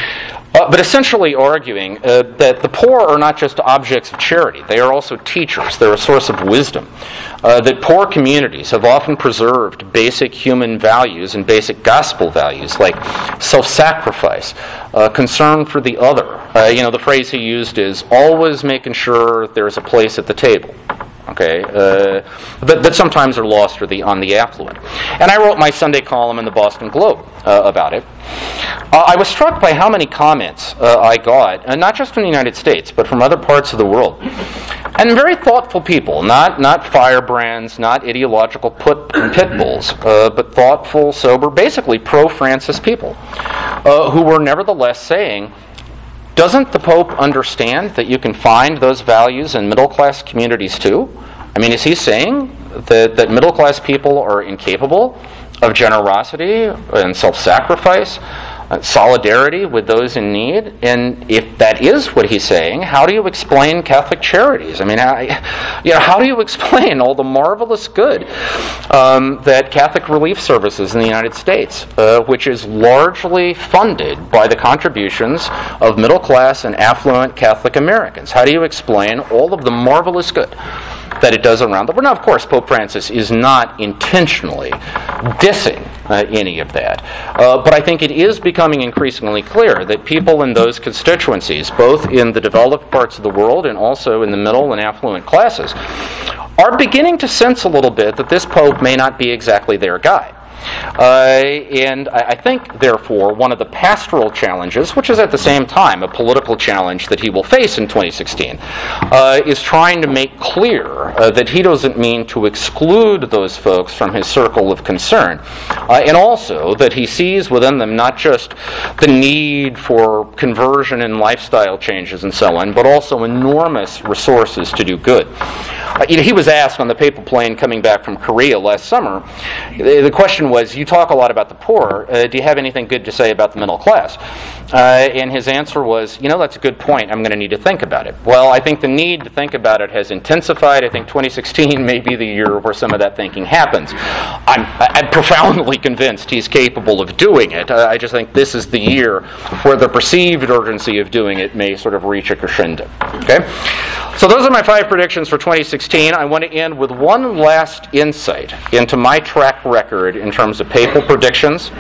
Uh, but essentially arguing uh, that the poor are not just objects of charity. They are also teachers. They're a source of wisdom. Uh, that poor communities have often preserved basic human values and basic gospel values like self-sacrifice, uh, concern for the other. Uh, you know, the phrase he used is always making sure there's a place at the table. Okay, uh, but that sometimes are lost or the, on the affluent. And I wrote my Sunday column in the Boston Globe uh, about it. Uh, I was struck by how many comments uh, I got, and not just from the United States, but from other parts of the world. And very thoughtful people, not not firebrands, not ideological put, pit bulls, uh, but thoughtful, sober, basically pro-Francis people, uh, who were nevertheless saying, doesn't the Pope understand that you can find those values in middle-class communities too? I mean, is he saying that, that middle-class people are incapable of generosity and self-sacrifice, uh, solidarity with those in need? And if that is what he's saying, how do you explain Catholic charities? I mean, how, you know, how do you explain all the marvelous good um, that Catholic Relief Services in the United States, uh, which is largely funded by the contributions of middle-class and affluent Catholic Americans? How do you explain all of the marvelous good that it does around the world? Now, of course, Pope Francis is not intentionally dissing uh, any of that. Uh, but I think it is becoming increasingly clear that people in those constituencies, both in the developed parts of the world and also in the middle and affluent classes, are beginning to sense a little bit that this Pope may not be exactly their guy. Uh, and I think, therefore, one of the pastoral challenges, which is at the same time a political challenge that he will face in twenty sixteen, uh, is trying to make clear uh, that he doesn't mean to exclude those folks from his circle of concern, uh, and also that he sees within them not just the need for conversion and lifestyle changes and so on, but also enormous resources to do good. Uh, you know, he was asked on the papal plane coming back from Korea last summer, the question question was, you talk a lot about the poor. Uh, do you have anything good to say about the middle class? Uh, and his answer was, you know, that's a good point. I'm going to need to think about it. Well, I think the need to think about it has intensified. I think twenty sixteen may be the year where some of that thinking happens. I'm, I'm profoundly convinced he's capable of doing it. Uh, I just think this is the year where the perceived urgency of doing it may sort of reach a crescendo. Okay? So those are my five predictions for twenty sixteen. I want to end with one last insight into my track record in terms of papal predictions.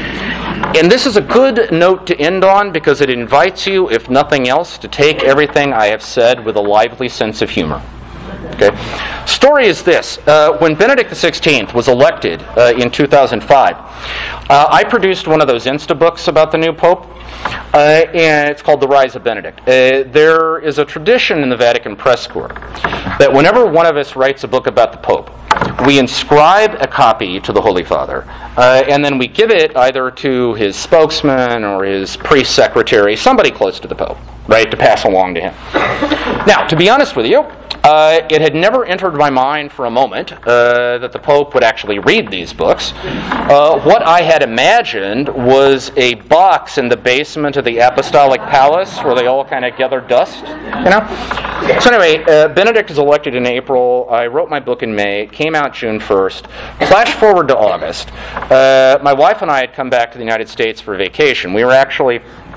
And this is a good note to end on because it invites you, if nothing else, to take everything I have said with a lively sense of humor. Okay. Story is this. Uh, when Benedict the sixteenth was elected uh, in two thousand five, uh, I produced one of those Instabooks about the new Pope, uh, and it's called The Rise of Benedict. Uh, there is a tradition in the Vatican Press Corps that whenever one of us writes a book about the Pope, we inscribe a copy to the Holy Father, uh, and then we give it either to his spokesman or his priest secretary, somebody close to the Pope, right, to pass along to him. Now, to be honest with you, Uh, it had never entered my mind for a moment uh, that the Pope would actually read these books. Uh, what I had imagined was a box in the basement of the Apostolic Palace where they all kind of gather dust, you know? So anyway, uh, Benedict is elected in April. I wrote my book in May. It came out June first. Flash forward to August. Uh, my wife and I had come back to the United States for vacation. We were actually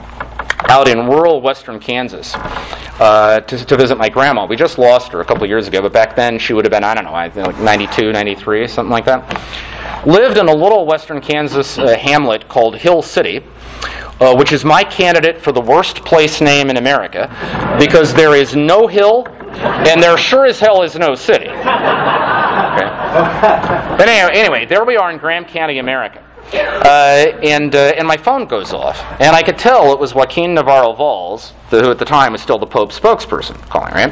out in rural western Kansas uh, to, to visit my grandma. We just lost her a couple of years ago, but back then she would have been, I don't know, I think like ninety-two, ninety-three, something like that. Lived in a little western Kansas uh, hamlet called Hill City, uh, which is my candidate for the worst place name in America, because there is no hill, and there sure as hell is no city. Okay. But anyway, anyway, there we are in Graham County, America. Uh, and uh, and my phone goes off, and I could tell it was Joaquin Navarro Valls, the, who at the time was still the Pope's spokesperson, calling, right?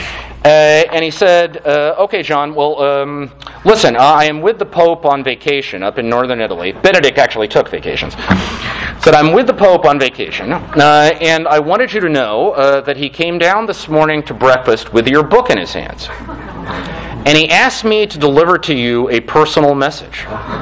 Uh, and he said, uh, "Okay, John. Well, um, listen, I am with the Pope on vacation up in northern Italy. Benedict actually took vacations. Said I'm with the Pope on vacation, uh, and I wanted you to know uh, that he came down this morning to breakfast with your book in his hands." And he asked me to deliver to you a personal message.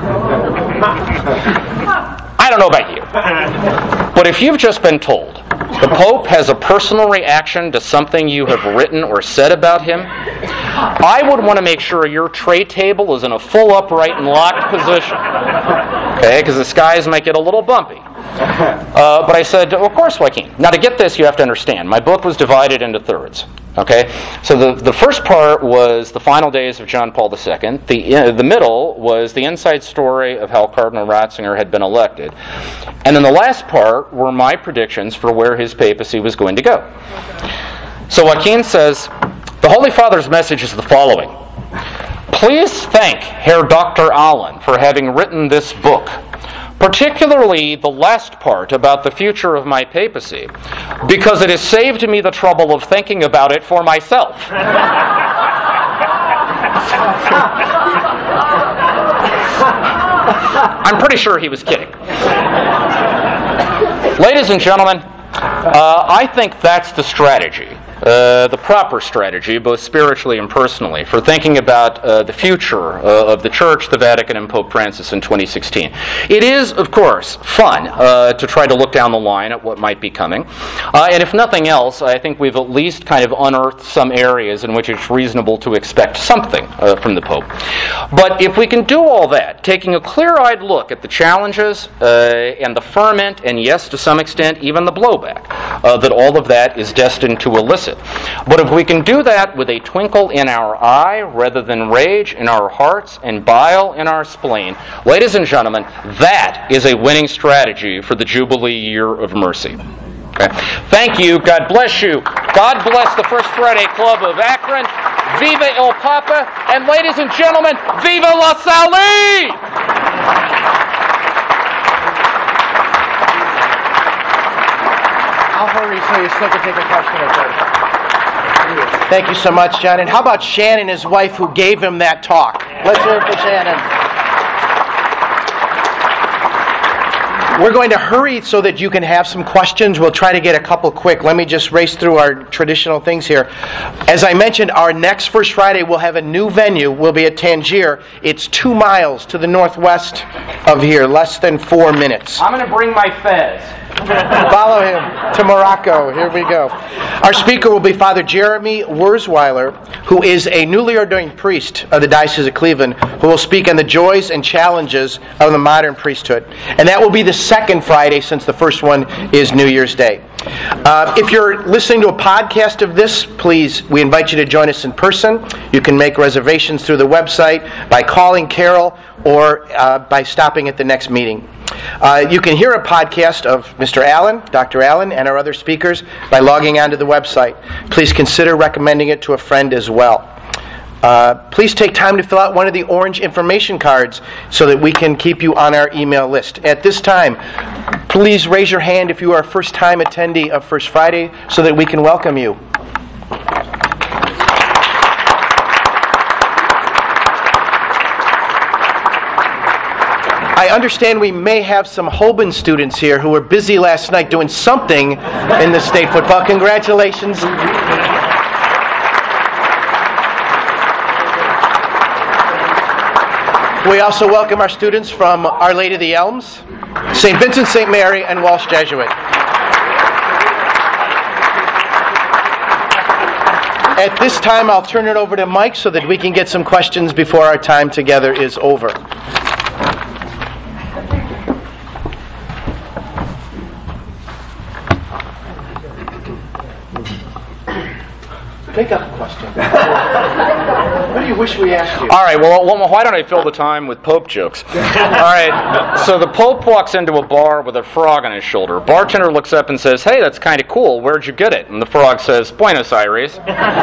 I don't know about you, but if you've just been told the Pope has a personal reaction to something you have written or said about him, I would want to make sure your tray table is in a full upright and locked position. Okay, because the skies might get a little bumpy. Uh, but I said, of course, Joaquin. Now, to get this, you have to understand, my book was divided into thirds. Okay, so the, the first part was the final days of John Paul the Second. The uh, the middle was the inside story of how Cardinal Ratzinger had been elected, and then the last part were my predictions for where his papacy was going to go. So Joaquin says, the Holy Father's message is the following: please thank Herr Doctor Allen for having written this book, particularly the last part about the future of my papacy, because it has saved me the trouble of thinking about it for myself. I'm pretty sure he was kidding. Ladies and gentlemen, uh, I think that's the strategy. Uh, the proper strategy, both spiritually and personally, for thinking about uh, the future uh, of the Church, the Vatican, and Pope Francis in twenty sixteen. It is, of course, fun uh, to try to look down the line at what might be coming. Uh, and if nothing else, I think we've at least kind of unearthed some areas in which it's reasonable to expect something uh, from the Pope. But if we can do all that, taking a clear-eyed look at the challenges uh, and the ferment, and yes, to some extent, even the blowback, uh, that all of that is destined to elicit. But if we can do that with a twinkle in our eye rather than rage in our hearts and bile in our spleen, ladies and gentlemen, that is a winning strategy for the Jubilee Year of Mercy. Okay. Thank you. God bless you. God bless the First Friday Club of Akron. Viva El Papa. And ladies and gentlemen, Viva La Salle! I'll hurry so you still can take a question or two. Thank you so much, John. And how about Shannon, his wife, who gave him that talk? Let's hear it for Shannon. We're going to hurry so that you can have some questions. We'll try to get a couple quick. Let me just race through our traditional things here. As I mentioned, our next First Friday will have a new venue. We'll be at Tangier. It's two miles to the northwest of here, less than four minutes. I'm going to bring my fez. Follow him to Morocco. Here we go. Our speaker will be Father Jeremy Wurzweiler, who is a newly ordained priest of the Diocese of Cleveland, who will speak on the joys and challenges of the modern priesthood. And that will be the second Friday, since the first one is New Year's Day. Uh, if you're listening to a podcast of this, please, we invite you to join us in person. You can make reservations through the website, by calling Carol, or uh, by stopping at the next meeting. Uh, you can hear a podcast of Mister Allen, Doctor Allen, and our other speakers by logging onto the website. Please consider recommending it to a friend as well. Uh, please take time to fill out one of the orange information cards so that we can keep you on our email list. At this time, please raise your hand if you are a first-time attendee of First Friday so that we can welcome you. I understand we may have some Holborn students here who were busy last night doing something in the state football. Congratulations. We also welcome our students from Our Lady of the Elms, Saint Vincent, Saint Mary, and Walsh Jesuit. At this time, I'll turn it over to Mike so that we can get some questions before our time together is over. Make up a question. What do you wish we asked you? All right, well, well, why don't I fill the time with Pope jokes? All right, so the Pope walks into a bar with a frog on his shoulder. Bartender looks up and says, "Hey, that's kind of cool. Where'd you get it?" And the frog says, "Buenos Aires."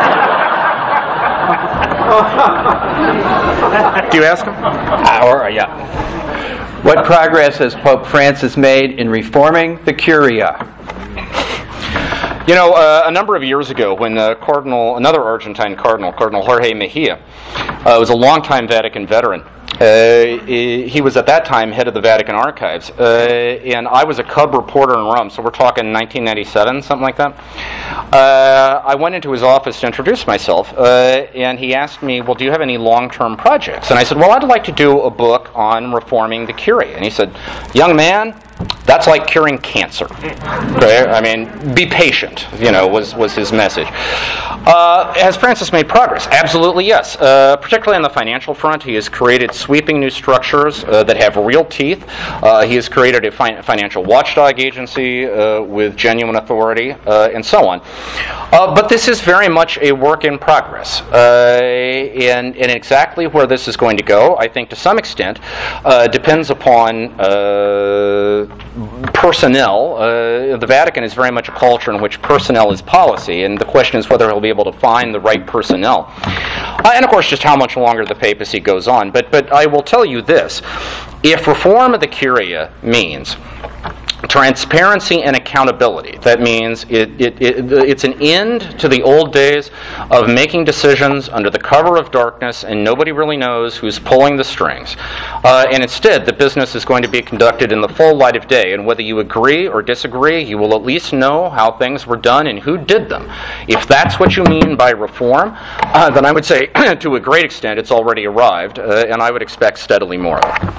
Do you ask him? Uh, or, yeah. What progress has Pope Francis made in reforming the Curia? You know, uh, a number of years ago, when uh, Cardinal, another Argentine cardinal, Cardinal Jorge Mejia, uh, was a longtime Vatican veteran. Uh, he was at that time head of the Vatican Archives, uh, and I was a cub reporter in Rome, so we're talking nineteen ninety-seven, something like that. Uh, I went into his office to introduce myself, uh, and he asked me, "Well, do you have any long-term projects?" And I said, "Well, I'd like to do a book on reforming the Curia." And he said, "Young man, that's like curing cancer." Okay? I mean, be patient, you know, was, was his message. Uh, has Francis made progress? Absolutely, yes. Uh, particularly on the financial front, he has created sweeping new structures uh, that have real teeth. Uh, he has created a fi- financial watchdog agency uh, with genuine authority, uh, and so on. Uh, but this is very much a work in progress. Uh, and, and exactly where this is going to go, I think to some extent, uh, depends upon uh, personnel. Uh, the Vatican is very much a culture in which personnel is policy, and the question is whether he'll be able to find the right personnel. Uh, and of course, just how much longer the papacy goes on. But, but I will tell you this. If reform of the Curia means transparency and accountability, that means it, it, it, it's an end to the old days of making decisions under the cover of darkness and nobody really knows who's pulling the strings. Uh, and instead, the business is going to be conducted in the full light of day, and whether you agree or disagree, you will at least know how things were done and who did them. If that's what you mean by reform, uh, then I would say to a great extent it's already arrived, uh, and I would expect steadily more of it.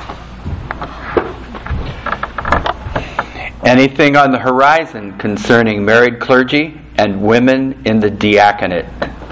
Anything on the horizon concerning married clergy and women in the diaconate?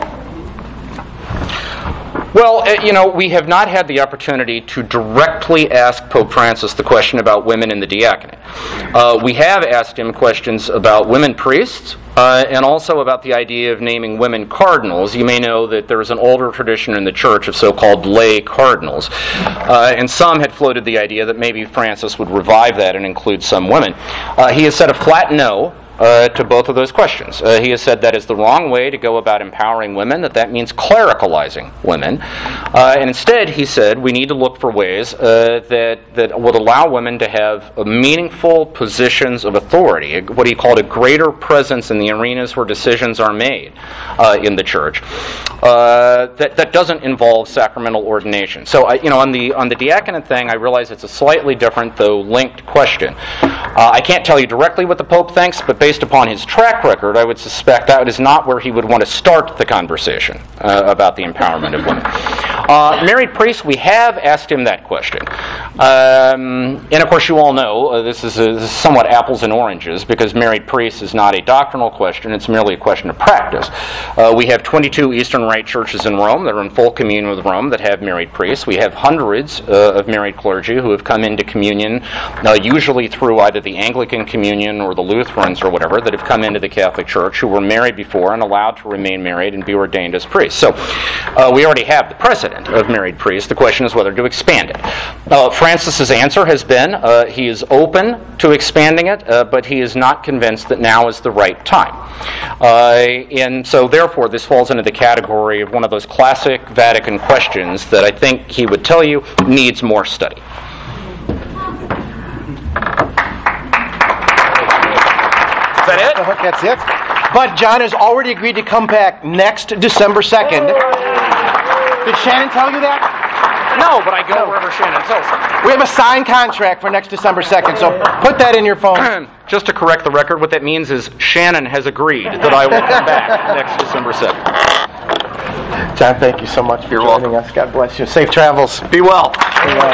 Well, uh, you know, we have not had the opportunity to directly ask Pope Francis the question about women in the diaconate. Uh, we have asked him questions about women priests, uh, and also about the idea of naming women cardinals. You may know that there is an older tradition in the Church of so-called lay cardinals, uh, and some had floated the idea that maybe Francis would revive that and include some women. Uh, he has said a flat no. uh, to both of those questions. Uh, he has said that is the wrong way to go about empowering women, that that means clericalizing women. Uh, and instead, he said, we need to look for ways uh, that, that would allow women to have uh, meaningful positions of authority, what he called a greater presence in the arenas where decisions are made uh, in the church, uh, that, that doesn't involve sacramental ordination. So, I, you know, on the on the diaconate thing, I realize it's a slightly different, though linked question. Uh, I can't tell you directly what the Pope thinks, but based upon his track record, I would suspect that is not where he would want to start the conversation uh, about the empowerment of women. Uh, married priests, we have asked him that question. Um, and of course, you all know uh, this, is a, this is somewhat apples and oranges, because married priests is not a doctrinal question, it's merely a question of practice. Uh, we have twenty-two Eastern Rite churches in Rome that are in full communion with Rome that have married priests. We have hundreds uh, of married clergy who have come into communion, uh, usually through either the Anglican communion or the Lutherans or whatever, that have come into the Catholic Church, who were married before and allowed to remain married and be ordained as priests. So uh, we already have the precedent of married priests. The question is whether to expand it. Uh, Francis's answer has been uh, he is open to expanding it, uh, but he is not convinced that now is the right time. Uh, and so therefore this falls into the category of one of those classic Vatican questions that I think he would tell you needs more study. Is that it? That's it. But John has already agreed to come back next December second. Did Shannon tell you that? No, but I go wherever Shannon tells me. We have a signed contract for next December second, so put that in your phone. Just to correct the record, what that means is Shannon has agreed that I will come back next December second. John, thank you so much for You're joining welcome. us. God bless you. Safe travels. Be well. Be well.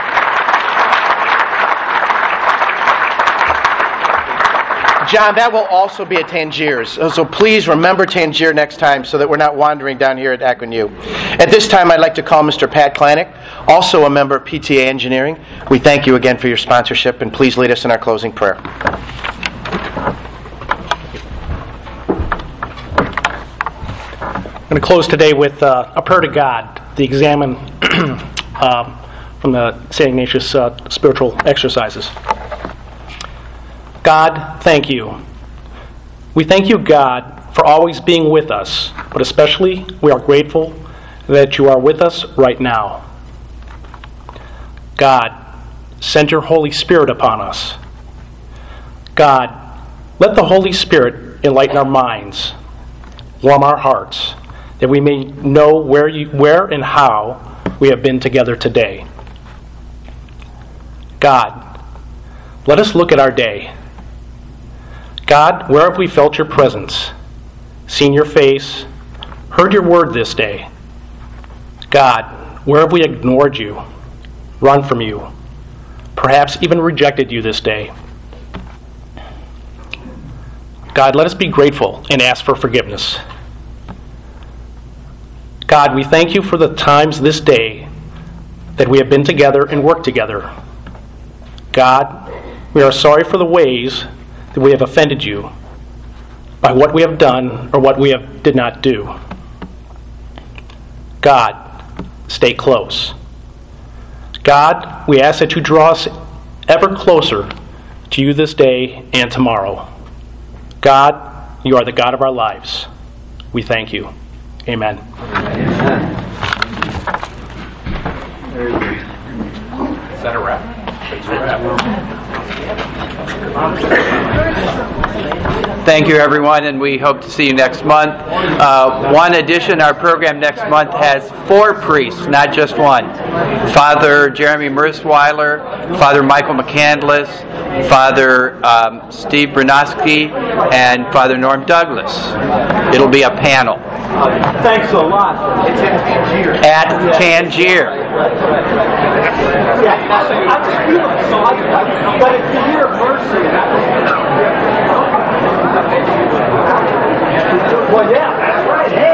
John, that will also be at Tangiers. So please remember Tangier next time so that we're not wandering down here at Akron U. At this time, I'd like to call Mister Pat Klanick, also a member of P T A Engineering. We thank you again for your sponsorship, and please lead us in our closing prayer. I'm going to close today with uh, a prayer to God, the examine um, from the Saint Ignatius uh, spiritual exercises. God, thank you. We thank you, God, for always being with us, but especially we are grateful that you are with us right now. God, send your Holy Spirit upon us. God, let the Holy Spirit enlighten our minds, warm our hearts, that we may know where you, where and how we have been together today. God, let us look at our day. God, where have we felt your presence, seen your face, heard your word this day? God, where have we ignored you, run from you, perhaps even rejected you this day? God, let us be grateful and ask for forgiveness. God, we thank you for the times this day that we have been together and worked together. God, we are sorry for the ways that we have offended you by what we have done or what we have did not do. God, stay close. God, we ask that you draw us ever closer to you this day and tomorrow. God, you are the God of our lives. We thank you. Amen. Is that a wrap? It's a wrap. Thank you, everyone, and we hope to see you next month. Uh, one addition, our program next month has four priests, not just one. Father Jeremy Mersweiler, Father Michael McCandless, Father um, Steve Brunosky, and Father Norm Douglas. It'll be a panel. Thanks a lot. It's in Tangier. At Tangier. But it's the year of mercy. Well, yeah, that's right. Hey,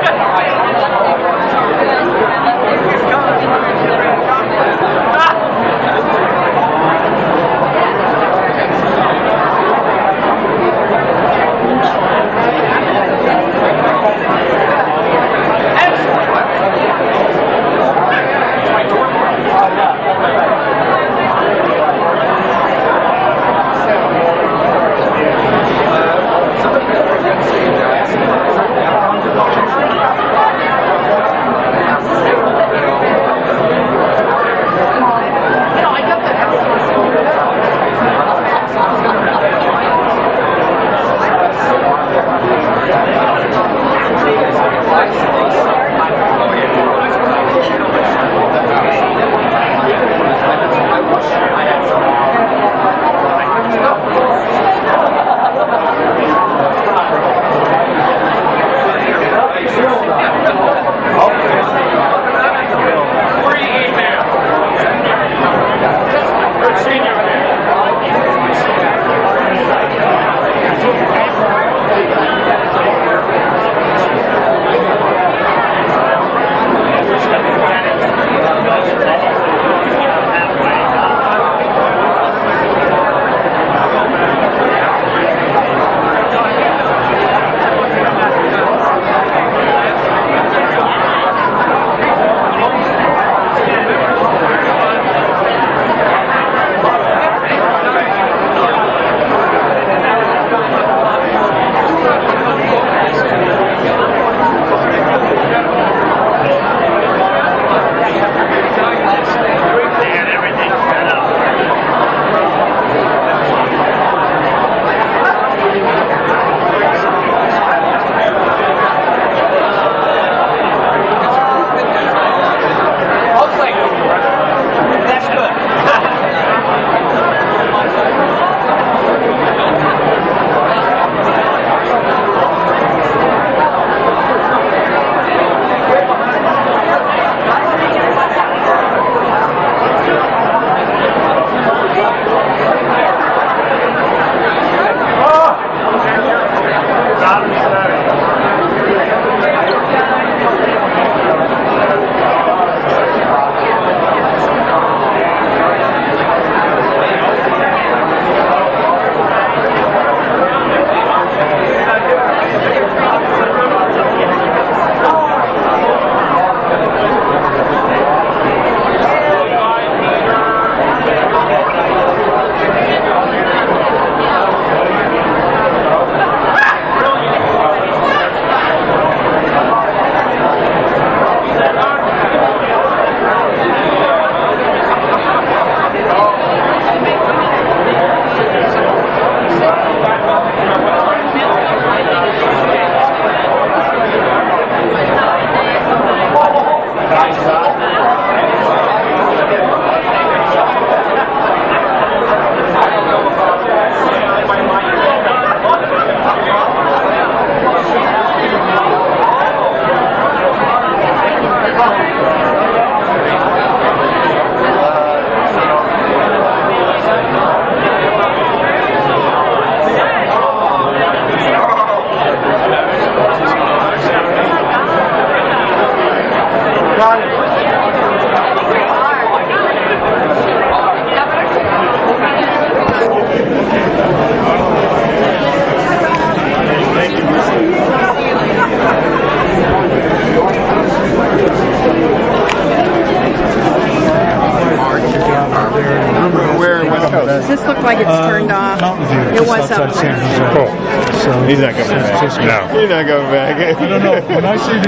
Does this look like it's turned off? Mountain View, It just was outside up San there. Jose. Cool. So He's not coming back. just- No. He's not coming back. I don't know. When I say